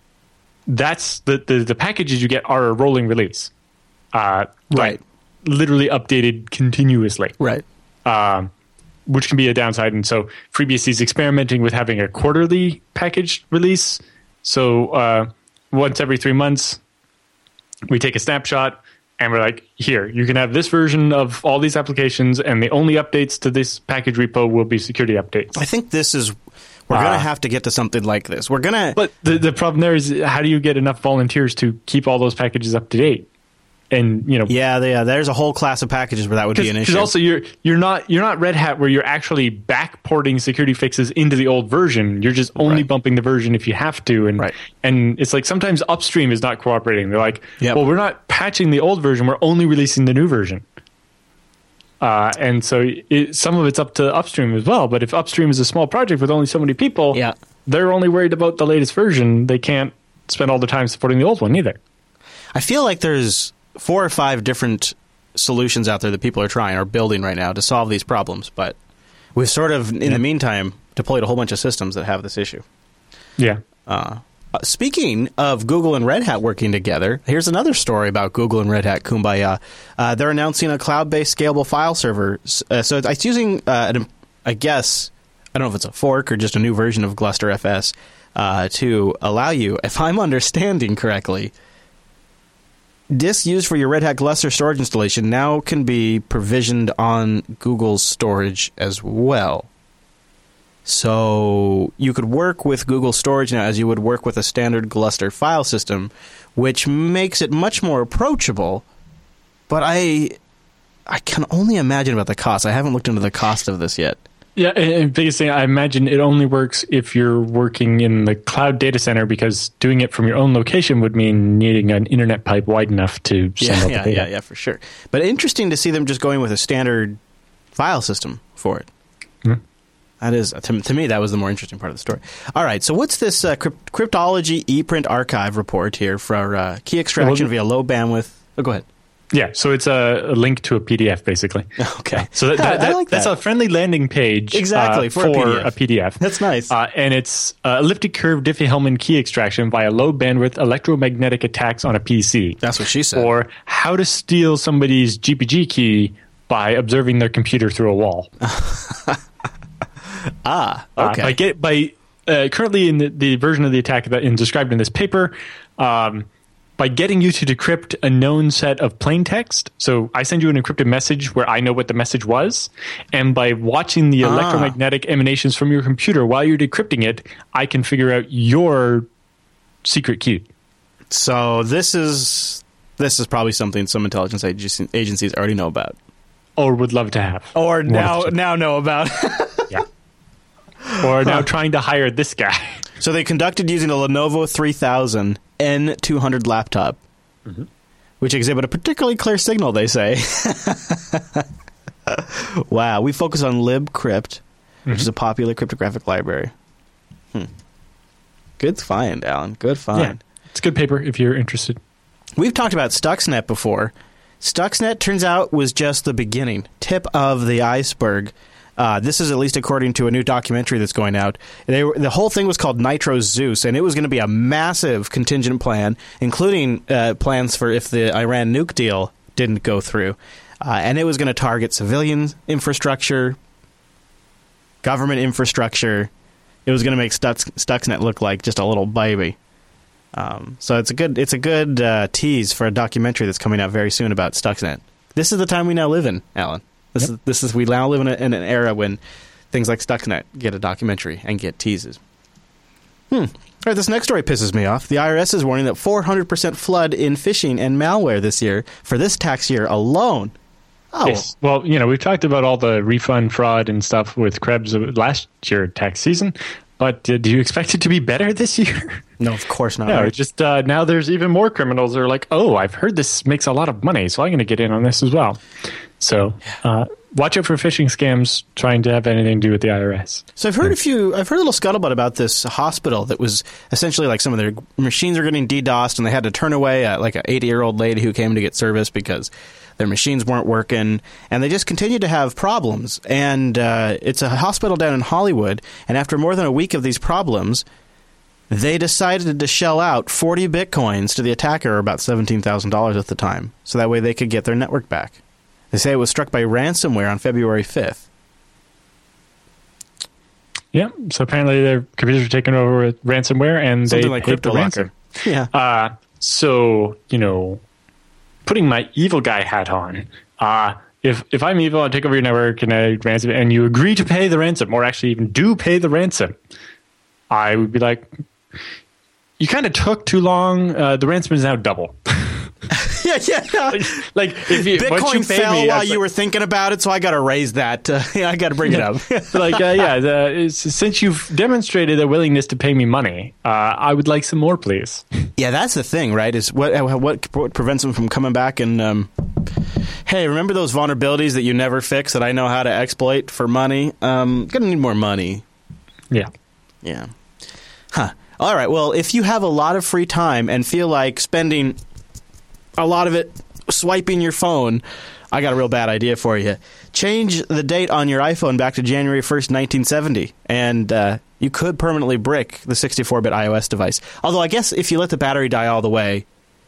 that's the, the, the packages you get are a rolling release. Uh, right. Like literally updated continuously. Right. Um, which can be a downside. And so FreeBSD is experimenting with having a quarterly package release. So uh, once every three months, we take a snapshot and we're like, here, you can have this version of all these applications, and the only updates to this package repo will be security updates. I think this is, we're uh, going to have to get to something like this. We're going to... But the, the problem there is, how do you get enough volunteers to keep all those packages up to date? And, you know, yeah, yeah, there's a whole class of packages where that would be an issue. Because also you're you're not you're not Red Hat where you're actually backporting security fixes into the old version. You're just only right. bumping the version if you have to, and right. and it's like sometimes upstream is not cooperating. They're like, yep. well, we're not patching the old version. We're only releasing the new version. Uh, and so it, some of it's up to upstream as well. But if upstream is a small project with only so many people, yeah. they're only worried about the latest version. They can't spend all the time supporting the old one either. I feel like there's four or five different solutions out there that people are trying or building right now to solve these problems, but we've sort of, in yeah. the meantime, deployed a whole bunch of systems that have this issue. Yeah. Uh, speaking of Google and Red Hat working together, here's another story about Google and Red Hat Kumbaya. Uh, they're announcing a cloud-based scalable file server. Uh, so it's using, uh, an, I guess, I don't know if it's a fork or just a new version of Gluster F S uh, to allow you, if I'm understanding correctly, disks used for your Red Hat Gluster storage installation now can be provisioned on Google's storage as well. So you could work with Google Storage now as you would work with a standard Gluster file system, which makes it much more approachable. But I, I can only imagine about the cost. I haven't looked into the cost of this yet. Yeah, and biggest thing, I imagine it only works if you're working in the cloud data center, because doing it from your own location would mean needing an internet pipe wide enough to send yeah, out yeah, the data. Yeah, yeah, for sure. But interesting to see them just going with a standard file system for it. Mm-hmm. That is, to, to me, that was the more interesting part of the story. All right, so what's this uh, crypt- Cryptology ePrint archive report here for uh, key extraction via low bandwidth? Oh, go ahead. Yeah, so it's a, a link to a P D F, basically. Okay. So that, that, I like that. That's a friendly landing page exactly, uh, for, for a, P D F. a P D F. That's nice. Uh, and it's uh, elliptic curve Diffie-Hellman key extraction via low bandwidth electromagnetic attacks on a P C. That's what she said. Or how to steal somebody's G P G key by observing their computer through a wall. ah, okay. Uh, by get, by uh, currently in the, the version of the attack that is described in this paper, um, by getting you to decrypt a known set of plain text. So I send you an encrypted message where I know what the message was, and by watching the ah. electromagnetic emanations from your computer while you're decrypting it, I can figure out your secret key. So this is this is probably something some intelligence agency, agencies already know about, or would love to have, or now now know about. Yeah. Or now huh. trying to hire this guy. So they conducted using a Lenovo three thousand N two hundred laptop, mm-hmm. which exhibit a particularly clear signal, they say. Wow. We focus on libcrypt, which mm-hmm. is a popular cryptographic library. Hmm. Good find, Alan. Good find. Yeah, it's good paper if you're interested. We've talked about Stuxnet before. Stuxnet, turns out, was just the beginning, tip of the iceberg. Uh, this is at least according to a new documentary that's going out. They were, the whole thing was called Nitro Zeus, and it was going to be a massive contingent plan, including uh, plans for if the Iran nuke deal didn't go through. Uh, and it was going to target civilian infrastructure, government infrastructure. It was going to make Stux, Stuxnet look like just a little baby. Um, so it's a good it's a good uh, tease for a documentary that's coming out very soon about Stuxnet. This is the time we now live in, Alan. This yep. is this is we now live in, a, in an era when things like Stuxnet get a documentary and get teases. Hmm. All right, this next story pisses me off. The I R S is warning that four hundred percent flood in phishing and malware this year for this tax year alone. Oh. Yes. Well, you know, we've talked about all the refund fraud and stuff with Krebs last year tax season, but uh, do you expect it to be better this year? No, of course not. No, right? just uh, now there's even more criminals that are like, oh, I've heard this makes a lot of money, so I'm going to get in on this as well. So uh, watch out for phishing scams trying to have anything to do with the I R S. So I've heard a few, I've heard a little scuttlebutt about this hospital that was essentially like some of their machines are getting DDoSed and they had to turn away a, like an eighty-year-old lady who came to get service because their machines weren't working, and they just continued to have problems. And uh, it's a hospital down in Hollywood, and after more than a week of these problems, they decided to shell out forty bitcoins to the attacker, or about seventeen thousand dollars at the time, so that way they could get their network back. They say it was struck by ransomware on February fifth. Yeah, so apparently their computers were taken over with ransomware, and Something they like paid the ransom. Yeah. Uh, so, you know, putting my evil guy hat on, uh, if if I'm evil, I take over your network and I ransom, and you agree to pay the ransom, or actually even do pay the ransom, I would be like, you kind of took too long. Uh, the ransom is now double. yeah, yeah. yeah. Like, like if you, Bitcoin you fell me, while like, you were thinking about it, so I got to raise that. Uh, yeah, I got to bring it up. like, uh, yeah, the, since you've demonstrated a willingness to pay me money, uh, I would like some more, please. Yeah, that's the thing, right? Is what what, what prevents them from coming back and, um, hey, remember those vulnerabilities that you never fix that I know how to exploit for money? Um, gonna need more money. Yeah. Yeah. Huh. All right. Well, if you have a lot of free time and feel like spending a lot of it swiping your phone, I got a real bad idea for you. Change the date on your iPhone back to January first, nineteen seventy, and uh, you could permanently brick the sixty-four bit iOS device. Although I guess if you let the battery die all the way,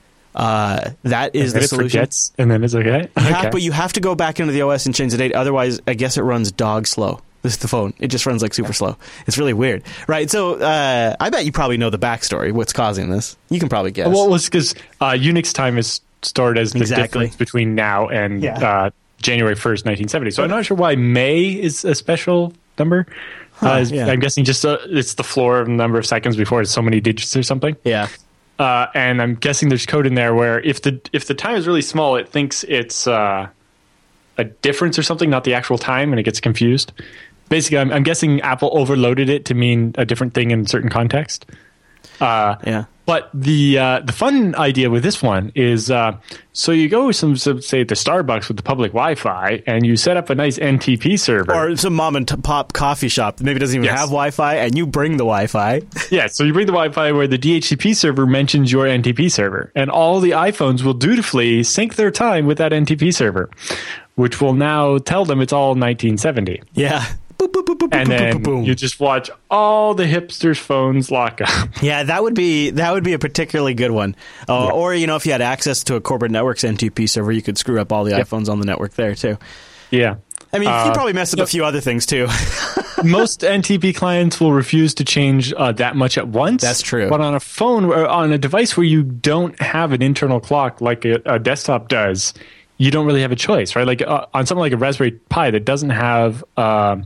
uh, that is and the solution. Forgets, and then it's okay. You okay. have, but you have to go back into the O S and change the date. Otherwise, I guess it runs dog slow. This is the phone. It just runs like super slow. It's really weird. Right, so uh, I bet you probably know the backstory, what's causing this. You can probably guess. Well, it was because uh, Unix time is stored as the exactly. difference between now and yeah. uh, January first, nineteen seventy. So I'm not sure why May is a special number. Huh, uh, yeah. I'm guessing just uh, it's the floor of the number of seconds before it's so many digits or something. Yeah. Uh, and I'm guessing there's code in there where if the if the time is really small, it thinks it's uh, a difference or something, not the actual time, and it gets confused. Basically, I'm, I'm guessing Apple overloaded it to mean a different thing in a certain context. Uh, yeah. But the uh, the fun idea with this one is, uh, so you go some, some say at the Starbucks with the public Wi-Fi, and you set up a nice N T P server, or some mom and pop coffee shop that maybe doesn't even yes. have Wi-Fi, and you bring the Wi-Fi. Yeah, so you bring the Wi-Fi where the D H C P server mentions your N T P server, and all the iPhones will dutifully sync their time with that N T P server, which will now tell them it's all nineteen seventy. Yeah. Boop, boop, boop, boop, and boop, then boop, boop. You just watch all the hipsters' phones lock up. Yeah, that would be that would be a particularly good one. Uh, yeah. Or you know, if you had access to a corporate network's N T P server, you could screw up all the yep. iPhones on the network there too. Yeah, I mean, uh, you probably messed up yep. a few other things too. Most N T P clients will refuse to change uh, that much at once. That's true. But on a phone or on a device where you don't have an internal clock like a, a desktop does, you don't really have a choice, right? Like uh, on something like a Raspberry Pi that doesn't have uh,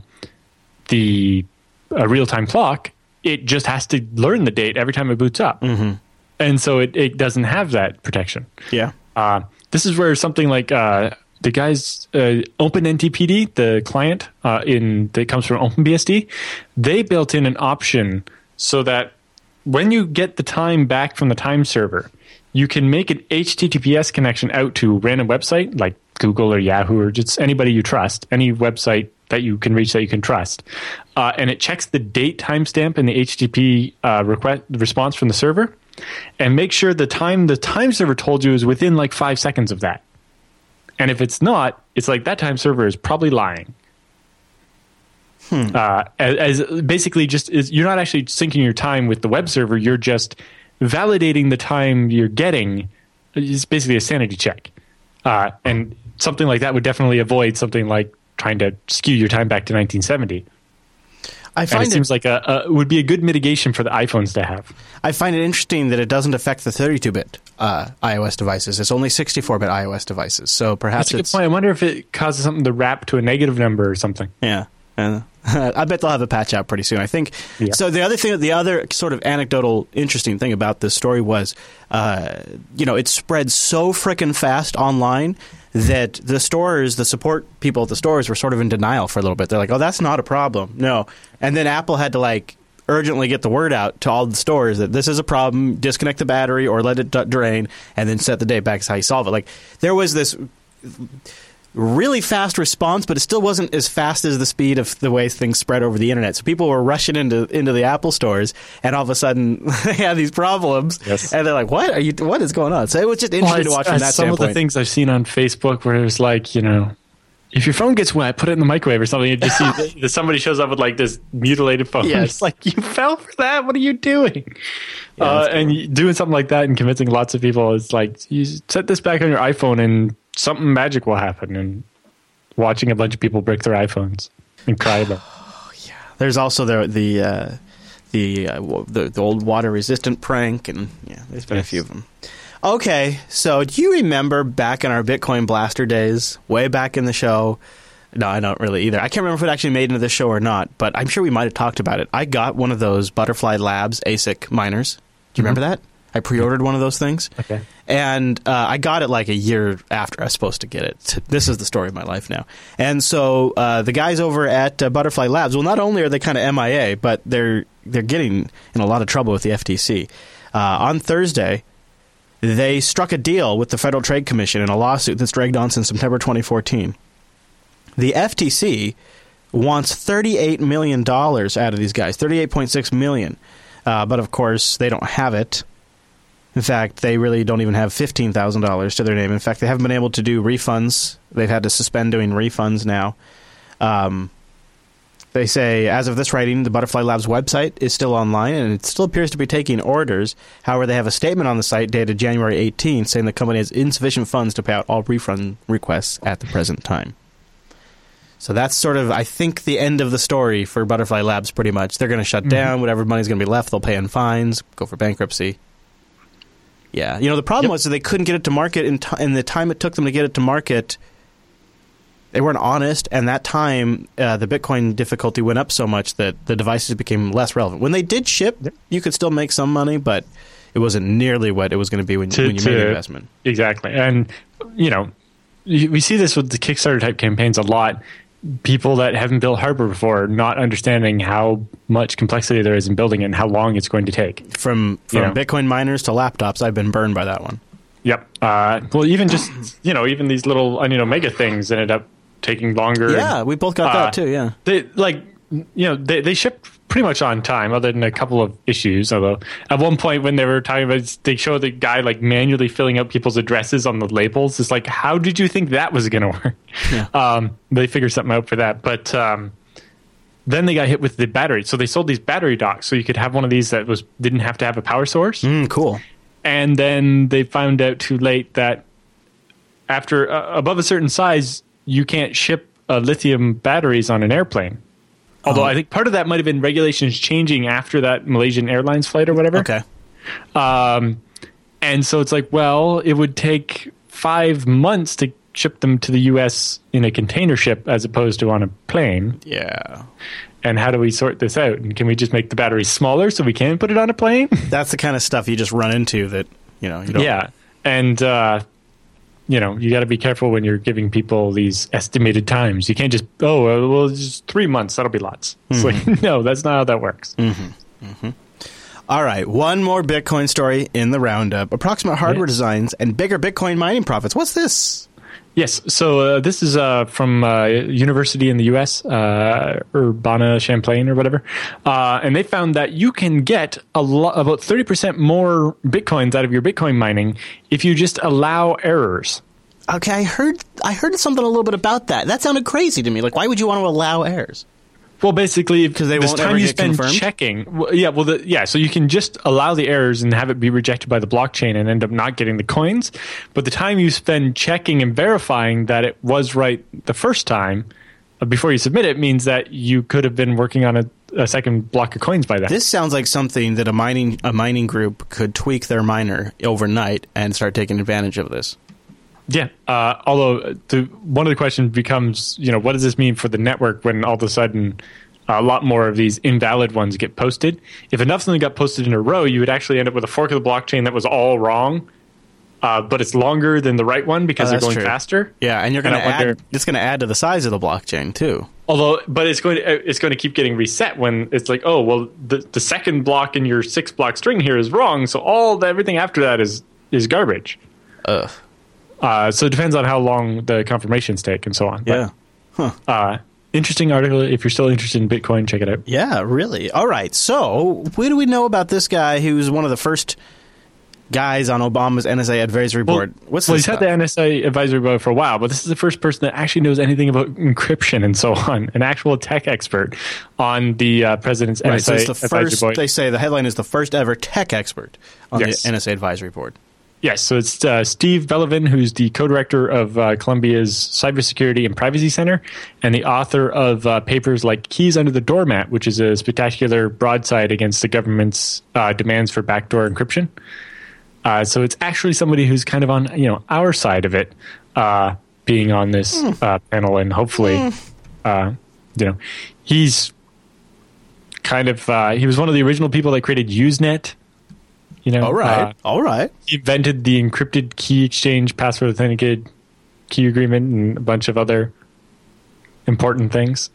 the a real-time clock, it just has to learn the date every time it boots up. Mm-hmm. And so it, it doesn't have that protection. Yeah. Uh, this is where something like uh, the guys, uh, OpenNTPD, the client uh, in that comes from OpenBSD, they built in an option so that when you get the time back from the time server, you can make an H T T P S connection out to a random website like Google or Yahoo or just anybody you trust, any website that you can reach that you can trust. Uh, and it checks the date timestamp in the H T T P uh, request response from the server and make sure the time the time server told you is within like five seconds of that. And if it's not, it's like that time server is probably lying. Hmm. Uh, as, as basically just is you're not actually syncing your time with the web server. You're just validating the time you're getting. It's basically a sanity check. Uh, and something like that would definitely avoid something like trying to skew your time back to nineteen seventy. I find and it, it seems like a, a would be a good mitigation for the iPhones to have. I find it interesting that it doesn't affect the thirty-two bit uh, iOS devices. It's only sixty-four bit iOS devices. So perhaps That's a good it's, point. I wonder if it causes something to wrap to a negative number or something. Yeah. Uh, I bet they'll have a patch out pretty soon. I think. Yeah. So the other thing, the other sort of anecdotal, interesting thing about this story was, uh, you know, it spread so frickin' fast online that the stores, the support people at the stores were sort of in denial for a little bit. They're like, "Oh, that's not a problem, no." And then Apple had to like urgently get the word out to all the stores that this is a problem. Disconnect the battery or let it d- drain, and then set the date back. Is how you solve it. Like there was this really fast response, but it still wasn't as fast as the speed of the way things spread over the internet. So people were rushing into into the Apple stores, and all of a sudden they had these problems, yes. And they're like, "What are you? What is going on?" So it was just interesting well, to watch from that some standpoint. Some of the things I've seen on Facebook where it's like, you know, if your phone gets wet, put it in the microwave or something. You just see that somebody shows up with like this mutilated phone. Yes. It's like, you fell for that. What are you doing? Yeah, uh, cool. And doing something like that and convincing lots of people is like, you set this back on your iPhone and something magic will happen. And watching a bunch of people break their iPhones and cry about it. Oh, yeah. There's also the the uh, the, uh, the the old water resistant prank, and yeah, there's been yes. a few of them. Okay, so do you remember back in our Bitcoin Blaster days, way back in the show? No, I don't really either. I can't remember if it actually made into this show or not, but I'm sure we might have talked about it. I got one of those Butterfly Labs A S I C miners. Do you mm-hmm. remember that? I pre-ordered one of those things. Okay. And uh, I got it like a year after I was supposed to get it. This is the story of my life now. And so uh, the guys over at uh, Butterfly Labs, well, not only are they kind of M I A, but they're they're getting in a lot of trouble with the F T C. Uh, on Thursday, they struck a deal with the Federal Trade Commission in a lawsuit that's dragged on since September twenty fourteen. The F T C wants thirty-eight million dollars out of these guys, thirty-eight point six million dollars. Uh, but, of course, they don't have it. In fact, they really don't even have fifteen thousand dollars to their name. In fact, they haven't been able to do refunds. They've had to suspend doing refunds now. Um, they say, as of this writing, the Butterfly Labs website is still online, and it still appears to be taking orders. However, they have a statement on the site dated January eighteenth saying the company has insufficient funds to pay out all refund requests at the present time. So that's sort of, I think, the end of the story for Butterfly Labs pretty much. They're going to shut mm-hmm. down. Whatever money's going to be left, they'll pay in fines, go for bankruptcy. Yeah. You know, the problem yep. was that they couldn't get it to market in, t- in the time it took them to get it to market. They weren't honest, and that time uh, the Bitcoin difficulty went up so much that the devices became less relevant. When they did ship, you could still make some money, but it wasn't nearly what it was going to be when, to, when you to, made the investment. Exactly. And, you know, we see this with the Kickstarter-type campaigns a lot. People that haven't built hardware before not understanding how much complexity there is in building it and how long it's going to take. From from you know? Bitcoin miners to laptops, I've been burned by that one. Yep. Uh, well, even just, you know, even these little Onion Omega things ended up taking longer. Yeah, we both got uh, that too, yeah. They, like, you know, they, they shipped pretty much on time, other than a couple of issues. Although at one point when they were talking about, they showed the guy like manually filling out people's addresses on the labels. It's like, how did you think that was going to work? Yeah. Um, they figured something out for that. But um, then they got hit with the battery. So they sold these battery docks, so you could have one of these that was didn't have to have a power source. Mm, cool. And then they found out too late that after uh, above a certain size, you can't ship uh, lithium batteries on an airplane. Although I think part of that might have been regulations changing after that Malaysian Airlines flight or whatever. Okay. Um, and so it's like, well, it would take five months to ship them to the U S in a container ship as opposed to on a plane. Yeah. And how do we sort this out? And can we just make the batteries smaller so we can put it on a plane? That's the kind of stuff you just run into that, you know, you don't. Yeah. And, uh, you know, you got to be careful when you're giving people these estimated times. You can't just, oh, well, just three months. That'll be lots. It's mm-hmm. like, no, that's not how that works. Mm-hmm. Mm-hmm. All right, one more Bitcoin story in the roundup. Approximate hardware Yes. designs and bigger Bitcoin mining profits. What's this? Yes, so uh, this is uh, from uh, university in the U S, uh, Urbana-Champaign or whatever, uh, and they found that you can get a lo- about thirty percent more Bitcoins out of your Bitcoin mining if you just allow errors. Okay, I heard I heard something a little bit about that. That sounded crazy to me. Like, why would you want to allow errors? Well, basically, 'Cause they this won't time ever you get spend confirmed? checking. Well, yeah, well, the, yeah. So you can just allow the errors and have it be rejected by the blockchain and end up not getting the coins. But the time you spend checking and verifying that it was right the first time uh, before you submit it means that you could have been working on a, a second block of coins by then. This sounds like something that a mining a mining group could tweak their miner overnight and start taking advantage of this. Yeah. Uh, although the, one of the questions becomes, you know, what does this mean for the network when all of a sudden a lot more of these invalid ones get posted? If enough of them got posted in a row, you would actually end up with a fork of the blockchain that was all wrong, uh, but it's longer than the right one because Oh, they're that's going true. faster. Yeah, and you're going And to I add. wonder- It's going to add to the size of the blockchain too. Although, but it's going to it's going to keep getting reset when it's like, oh, well, the the second block in your six block string here is wrong, so all the, everything after that is is garbage. Ugh. Uh, so it depends on how long the confirmations take and so on. Yeah. But, uh, interesting article. If you're still interested in Bitcoin, check it out. Yeah, really. All right. So, what do we know about this guy who's one of the first guys on Obama's N S A advisory board? What's well, this he's had stuff? the N S A advisory board for a while, but this is the first person that actually knows anything about encryption and so on. An actual tech expert on the uh, president's Right, N S A so it's the advisory first. board. They say the headline is the first ever tech expert on Yes. the N S A advisory board. Yes, so it's uh, Steve Bellovin, who's the co-director of uh, Columbia's Cybersecurity and Privacy Center, and the author of uh, papers like Keys Under the Doormat, which is a spectacular broadside against the government's uh, demands for backdoor encryption. Uh, so it's actually somebody who's kind of on, you know, our side of it, uh, being on this uh, panel, and hopefully, uh, you know, he's kind of uh, he was one of the original people that created Usenet. You know, All right. uh, All right. he invented the encrypted key exchange, password authenticated key agreement, and a bunch of other important things.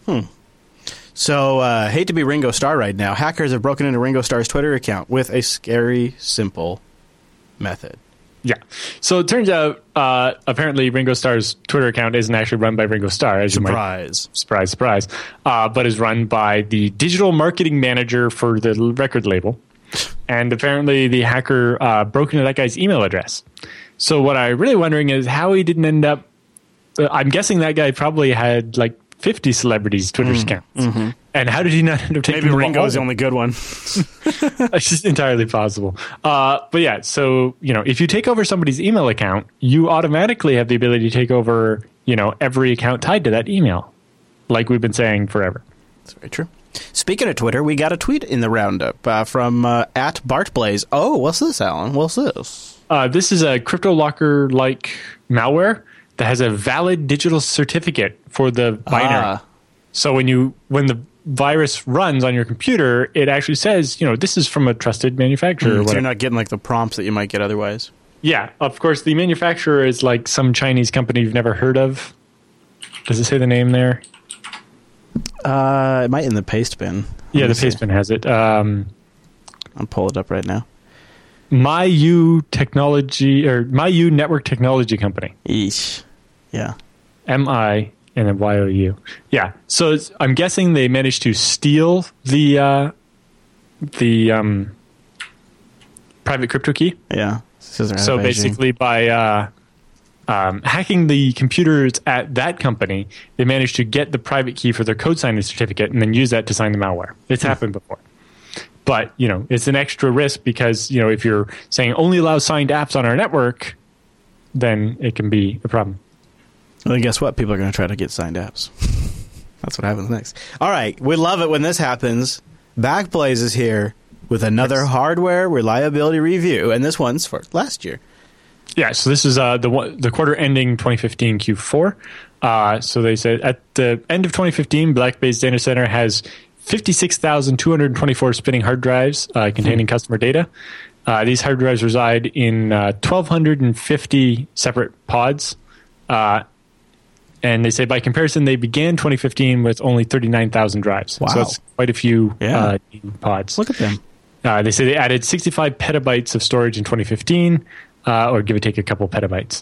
So, uh, hate to be Ringo Starr right now. Hackers have broken into Ringo Starr's Twitter account with a scary, simple method. Yeah. So it turns out, uh, apparently, Ringo Starr's Twitter account isn't actually run by Ringo Starr, as you might Surprise. surprise, surprise, uh, but is run by the digital marketing manager for the l- record label. And apparently the hacker uh, broke into that guy's email address. So what I'm really wondering is how he didn't end up... Uh, I'm guessing that guy probably had like fifty celebrities' Twitter accounts. Mm-hmm. And how did he not end up taking Maybe them Ringo all? is the only good one. It's just entirely possible. Uh, but yeah, so, you know, if you take over somebody's email account, you automatically have the ability to take over, you know, every account tied to that email, like we've been saying forever. That's very true. Speaking of Twitter, we got a tweet in the roundup uh, from uh, at BartBlaze. Oh, what's this, Alan? What's this? Uh, this is a CryptoLocker-like malware that has a valid digital certificate for the binary. Ah. So when you when the virus runs on your computer, it actually says, you know, this is from a trusted manufacturer. or So you're whatever. not getting like the prompts that you might get otherwise. Yeah, of course, the manufacturer is like some Chinese company you've never heard of. Does it say the name there? Uh, it might in the paste bin. Yeah, Let the me see. paste bin has it. Um, I'll pull it up right now. MyU Technology or MyU Network Technology Company. Eesh. Yeah. M I and then Y O U. Yeah. So it's, I'm guessing they managed to steal the uh, the um, private crypto key. Yeah. Scissor out So of Beijing. basically, by uh, um, hacking the computers at that company, they managed to get the private key for their code signing certificate and then use that to sign the malware. It's happened before. But, you know, it's an extra risk because, you know, if you're saying only allow signed apps on our network, then it can be a problem. Well, then guess what? People are going to try to get signed apps. That's what happens next. All right. We love it when this happens. Backblaze is here with another hardware reliability review, and this one's for last year. Yeah, so this is uh, the one, the quarter ending twenty fifteen Q four. Uh, so they said at the end of twenty fifteen, Backblaze Data Center has fifty-six thousand two hundred twenty-four spinning hard drives uh, containing mm-hmm. customer data. Uh, these hard drives reside in uh, one thousand two hundred fifty separate pods. Uh, and they say by comparison, they began twenty fifteen with only thirty-nine thousand drives. Wow. So that's quite a few yeah. uh, pods. Look at them. Uh, they say they added sixty-five petabytes of storage in twenty fifteen, uh, or give or take a couple petabytes.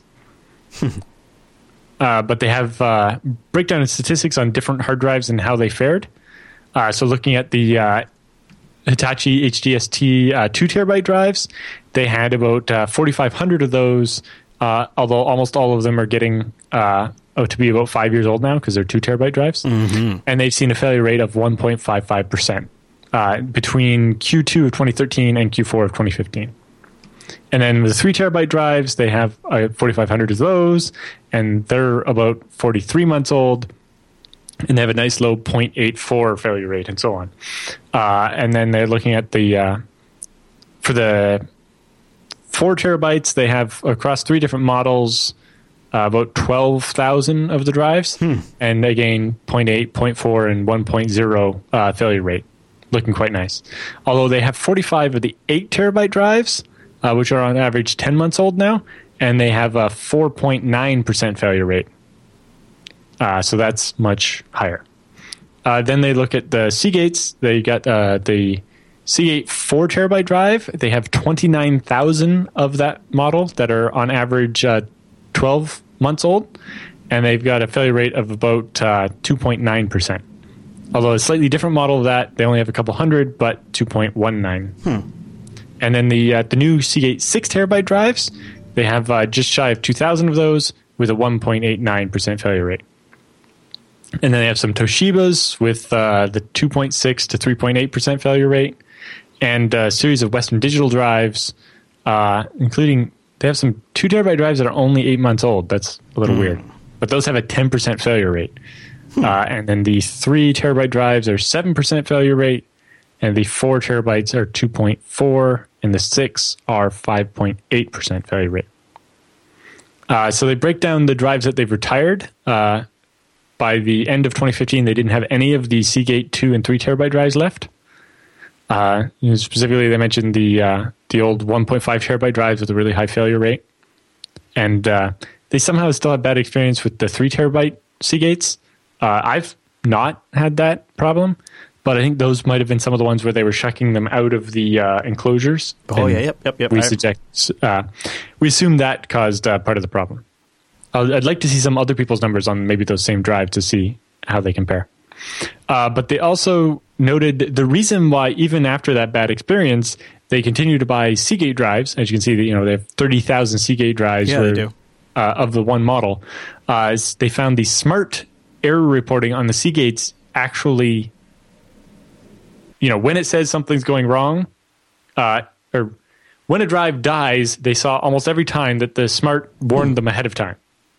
uh, but they have uh, breakdown and statistics on different hard drives and how they fared. Uh, so looking at the uh, Hitachi H D S T uh, two terabyte drives, they had about uh, forty-five hundred of those, uh, although almost all of them are getting uh, oh, to be about five years old now because they're two terabyte drives. Mm-hmm. And they've seen a failure rate of one point five five percent uh, between Q two of twenty thirteen and Q four of twenty fifteen. And then the three terabyte drives, they have uh, forty-five hundred of those, and they're about forty-three months old. And they have a nice low zero point eight four failure rate and so on. Uh, and then they're looking at the, uh, for the four terabytes, they have across three different models, uh, about twelve thousand of the drives. Hmm. And again, zero point eight, zero point four, and one point zero uh, failure rate. Looking quite nice. Although they have forty-five of the eight terabyte drives, uh, which are on average ten months old now, and they have a four point nine percent failure rate. Uh, so that's much higher. Uh, then they look at the Seagates. They got uh, the Seagate four terabyte drive. They have twenty-nine thousand of that model that are on average uh, twelve months old, and they've got a failure rate of about uh, two point nine percent. Although a slightly different model of that, they only have a couple hundred, but two point one nine. Hmm. And then the uh, the new Seagate six terabyte drives, they have uh, just shy of two thousand of those with a one point eight nine percent failure rate. And then they have some Toshibas with uh, the two point six to three point eight percent failure rate, and a series of Western Digital drives, uh, including they have some two terabyte drives that are only eight months old. That's a little mm. weird, but those have a ten percent failure rate. Hmm. Uh, and then the three terabyte drives are seven percent failure rate, and the four terabytes are two point four, and the six are five point eight percent failure rate. Uh, so they break down the drives that they've retired. Uh, By the end of twenty fifteen, they didn't have any of the Seagate two and three terabyte drives left. Uh, you know, specifically, they mentioned the uh, the old one point five terabyte drives with a really high failure rate, and uh, they somehow still have bad experience with the three terabyte Seagates. Uh, I've not had that problem, but I think those might have been some of the ones where they were shucking them out of the uh, enclosures. Oh yeah, yep, yep, yep. We suggest, uh, we assume that caused uh, part of the problem. I'd like to see some other people's numbers on maybe those same drives to see how they compare. Uh, but they also noted the reason why even after that bad experience, they continue to buy Seagate drives. As you can see, you know, they have thirty thousand Seagate drives yeah, for, they do. Uh, of the one model. Uh, is they found the smart error reporting on the Seagates actually, you know, when it says something's going wrong, uh, or when a drive dies, they saw almost every time that the smart warned hmm. them ahead of time.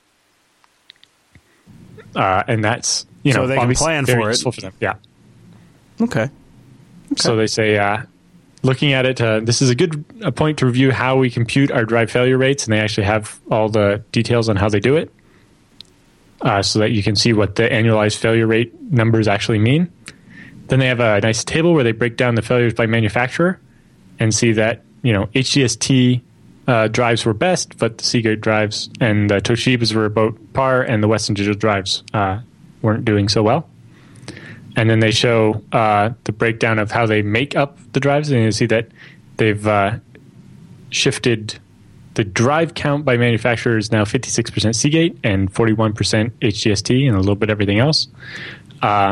Uh, and that's, you know, so they can plan for it. For them. Yeah. Okay. okay. So they say, uh, looking at it, uh, this is a good a point to review how we compute our drive failure rates, and they actually have all the details on how they do it, uh, so that you can see what the annualized failure rate numbers actually mean. Then they have a nice table where they break down the failures by manufacturer and see that, you know, H D S T Uh, drives were best, but the Seagate drives and the Toshibas were about par, and the Western Digital drives uh, weren't doing so well. And then they show uh, the breakdown of how they make up the drives, and you see that they've uh, shifted the drive count by manufacturer is now fifty-six percent Seagate and forty-one percent H D S T and a little bit everything else. Uh,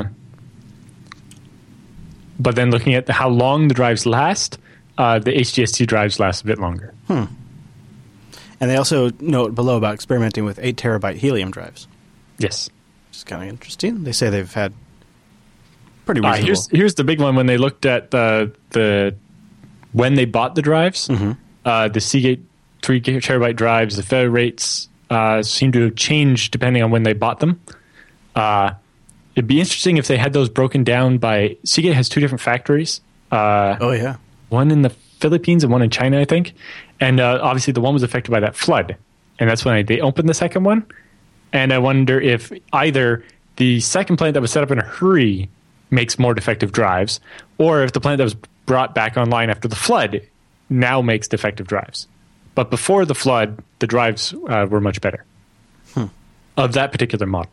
but then looking at the, how long the drives last, uh, the H D S T drives last a bit longer. Hmm. And they also note below about experimenting with eight terabyte helium drives. Yes. Which is kind of interesting. They say they've had pretty reasonable. Uh, here's, here's the big one. When they looked at the, the when they bought the drives, mm-hmm. uh, the Seagate three terabyte drives, the failure rates uh, seem to have changed depending on when they bought them. Uh, it'd be interesting if they had those broken down by... Seagate has two different factories. Uh, oh, yeah. One in the Philippines and one in China, I think. And uh, obviously the one was affected by that flood. And that's when I, they opened the second one. And I wonder if either the second plant that was set up in a hurry makes more defective drives, or if the plant that was brought back online after the flood now makes defective drives. But before the flood, the drives uh, were much better hmm. of that particular model.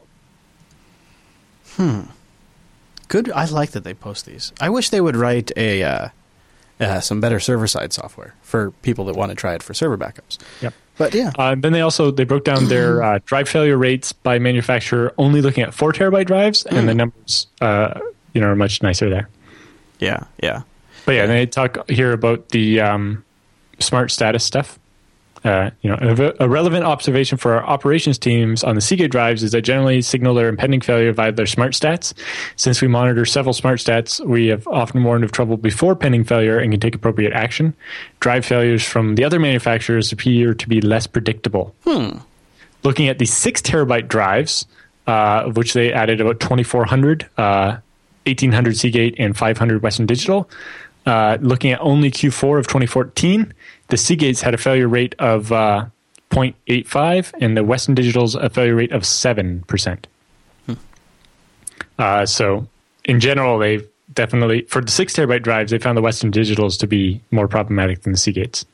Hmm. Good. I like that they post these. I wish they would write a... Uh, uh, some better server-side software for people that want to try it for server backups. Yep. But yeah. Uh, then they also they broke down their uh, drive failure rates by manufacturer, only looking at four terabyte drives, mm. and the numbers uh, you know are much nicer there. Yeah, yeah. But yeah, they talk here about the um, smart status stuff. Uh, you know, a, a relevant observation for our operations teams on the Seagate drives is that generally signal their impending failure via their smart stats. Since we monitor several smart stats, we have often warned of trouble before pending failure and can take appropriate action. Drive failures from the other manufacturers appear to be less predictable. Hmm. Looking at the six terabyte drives, uh, of which they added about twenty-four hundred, uh, eighteen hundred Seagate and five hundred Western Digital. Uh, looking at only Q four of twenty fourteen, the Seagates had a failure rate of uh, zero point eight five, and the Western Digital's a failure rate of seven percent. Hmm. Uh, so, in general, they've definitely, for the six terabyte drives, they found the Western Digitals to be more problematic than the Seagates.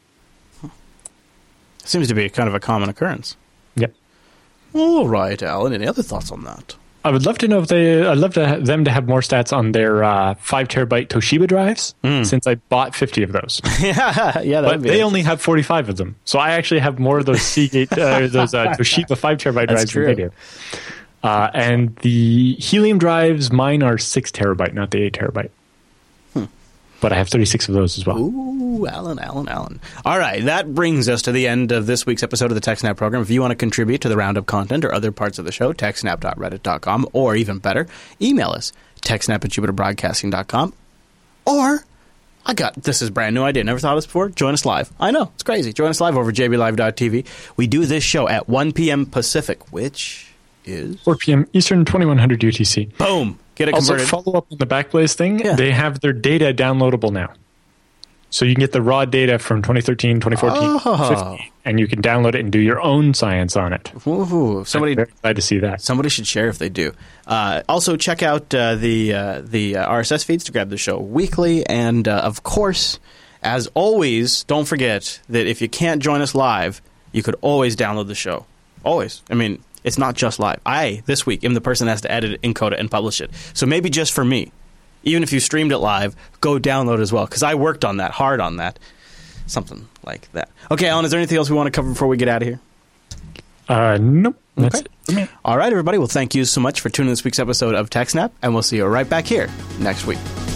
Seems to be kind of a common occurrence. Yep. All right, Alan. Any other thoughts on that? I would love to know if they. I'd love to ha- them to have more stats on their uh, five terabyte Toshiba drives, mm. since I bought fifty of those. yeah, yeah, but they only have forty-five of them, so I actually have more of those Seagate, uh, those uh, Toshiba five terabyte drives than they do. Uh, and the Helium drives, mine are six terabyte, not the eight terabyte. Hmm. But I have thirty-six of those as well. Ooh, Alan, Alan, Alan. All right, that brings us to the end of this week's episode of the TechSnap program. If you want to contribute to the roundup content or other parts of the show, techsnap dot reddit dot com, or even better, email us, techsnap at jupiter broadcasting dot com, or, I got, this is a brand new idea, never thought of this before, join us live. I know, it's crazy. Join us live over j b live dot t v. We do this show at one p.m. Pacific, which is? four p.m. Eastern, twenty-one hundred U T C. Boom. Get it converted. Also, follow up on the Backblaze thing. Yeah. They have their data downloadable now. So you can get the raw data from twenty thirteen, twenty fourteen, oh. fifteen, and you can download it and do your own science on it. Ooh, somebody, I'm very glad to see that. Somebody should share if they do. Uh, also, check out uh, the uh, the uh, R S S feeds to grab the show weekly. And, uh, of course, as always, don't forget that if you can't join us live, you could always download the show. Always. I mean, it's not just live. I, this week, am the person that has to edit it, encode it, and publish it. So maybe just for me, even if you streamed it live, go download as well, because I worked on that, hard on that. Something like that. Okay, Alan, is there anything else we want to cover before we get out of here? Uh, nope. That's okay. it for me. All right, everybody. Well, thank you so much for tuning in this week's episode of TechSnap, and we'll see you right back here next week.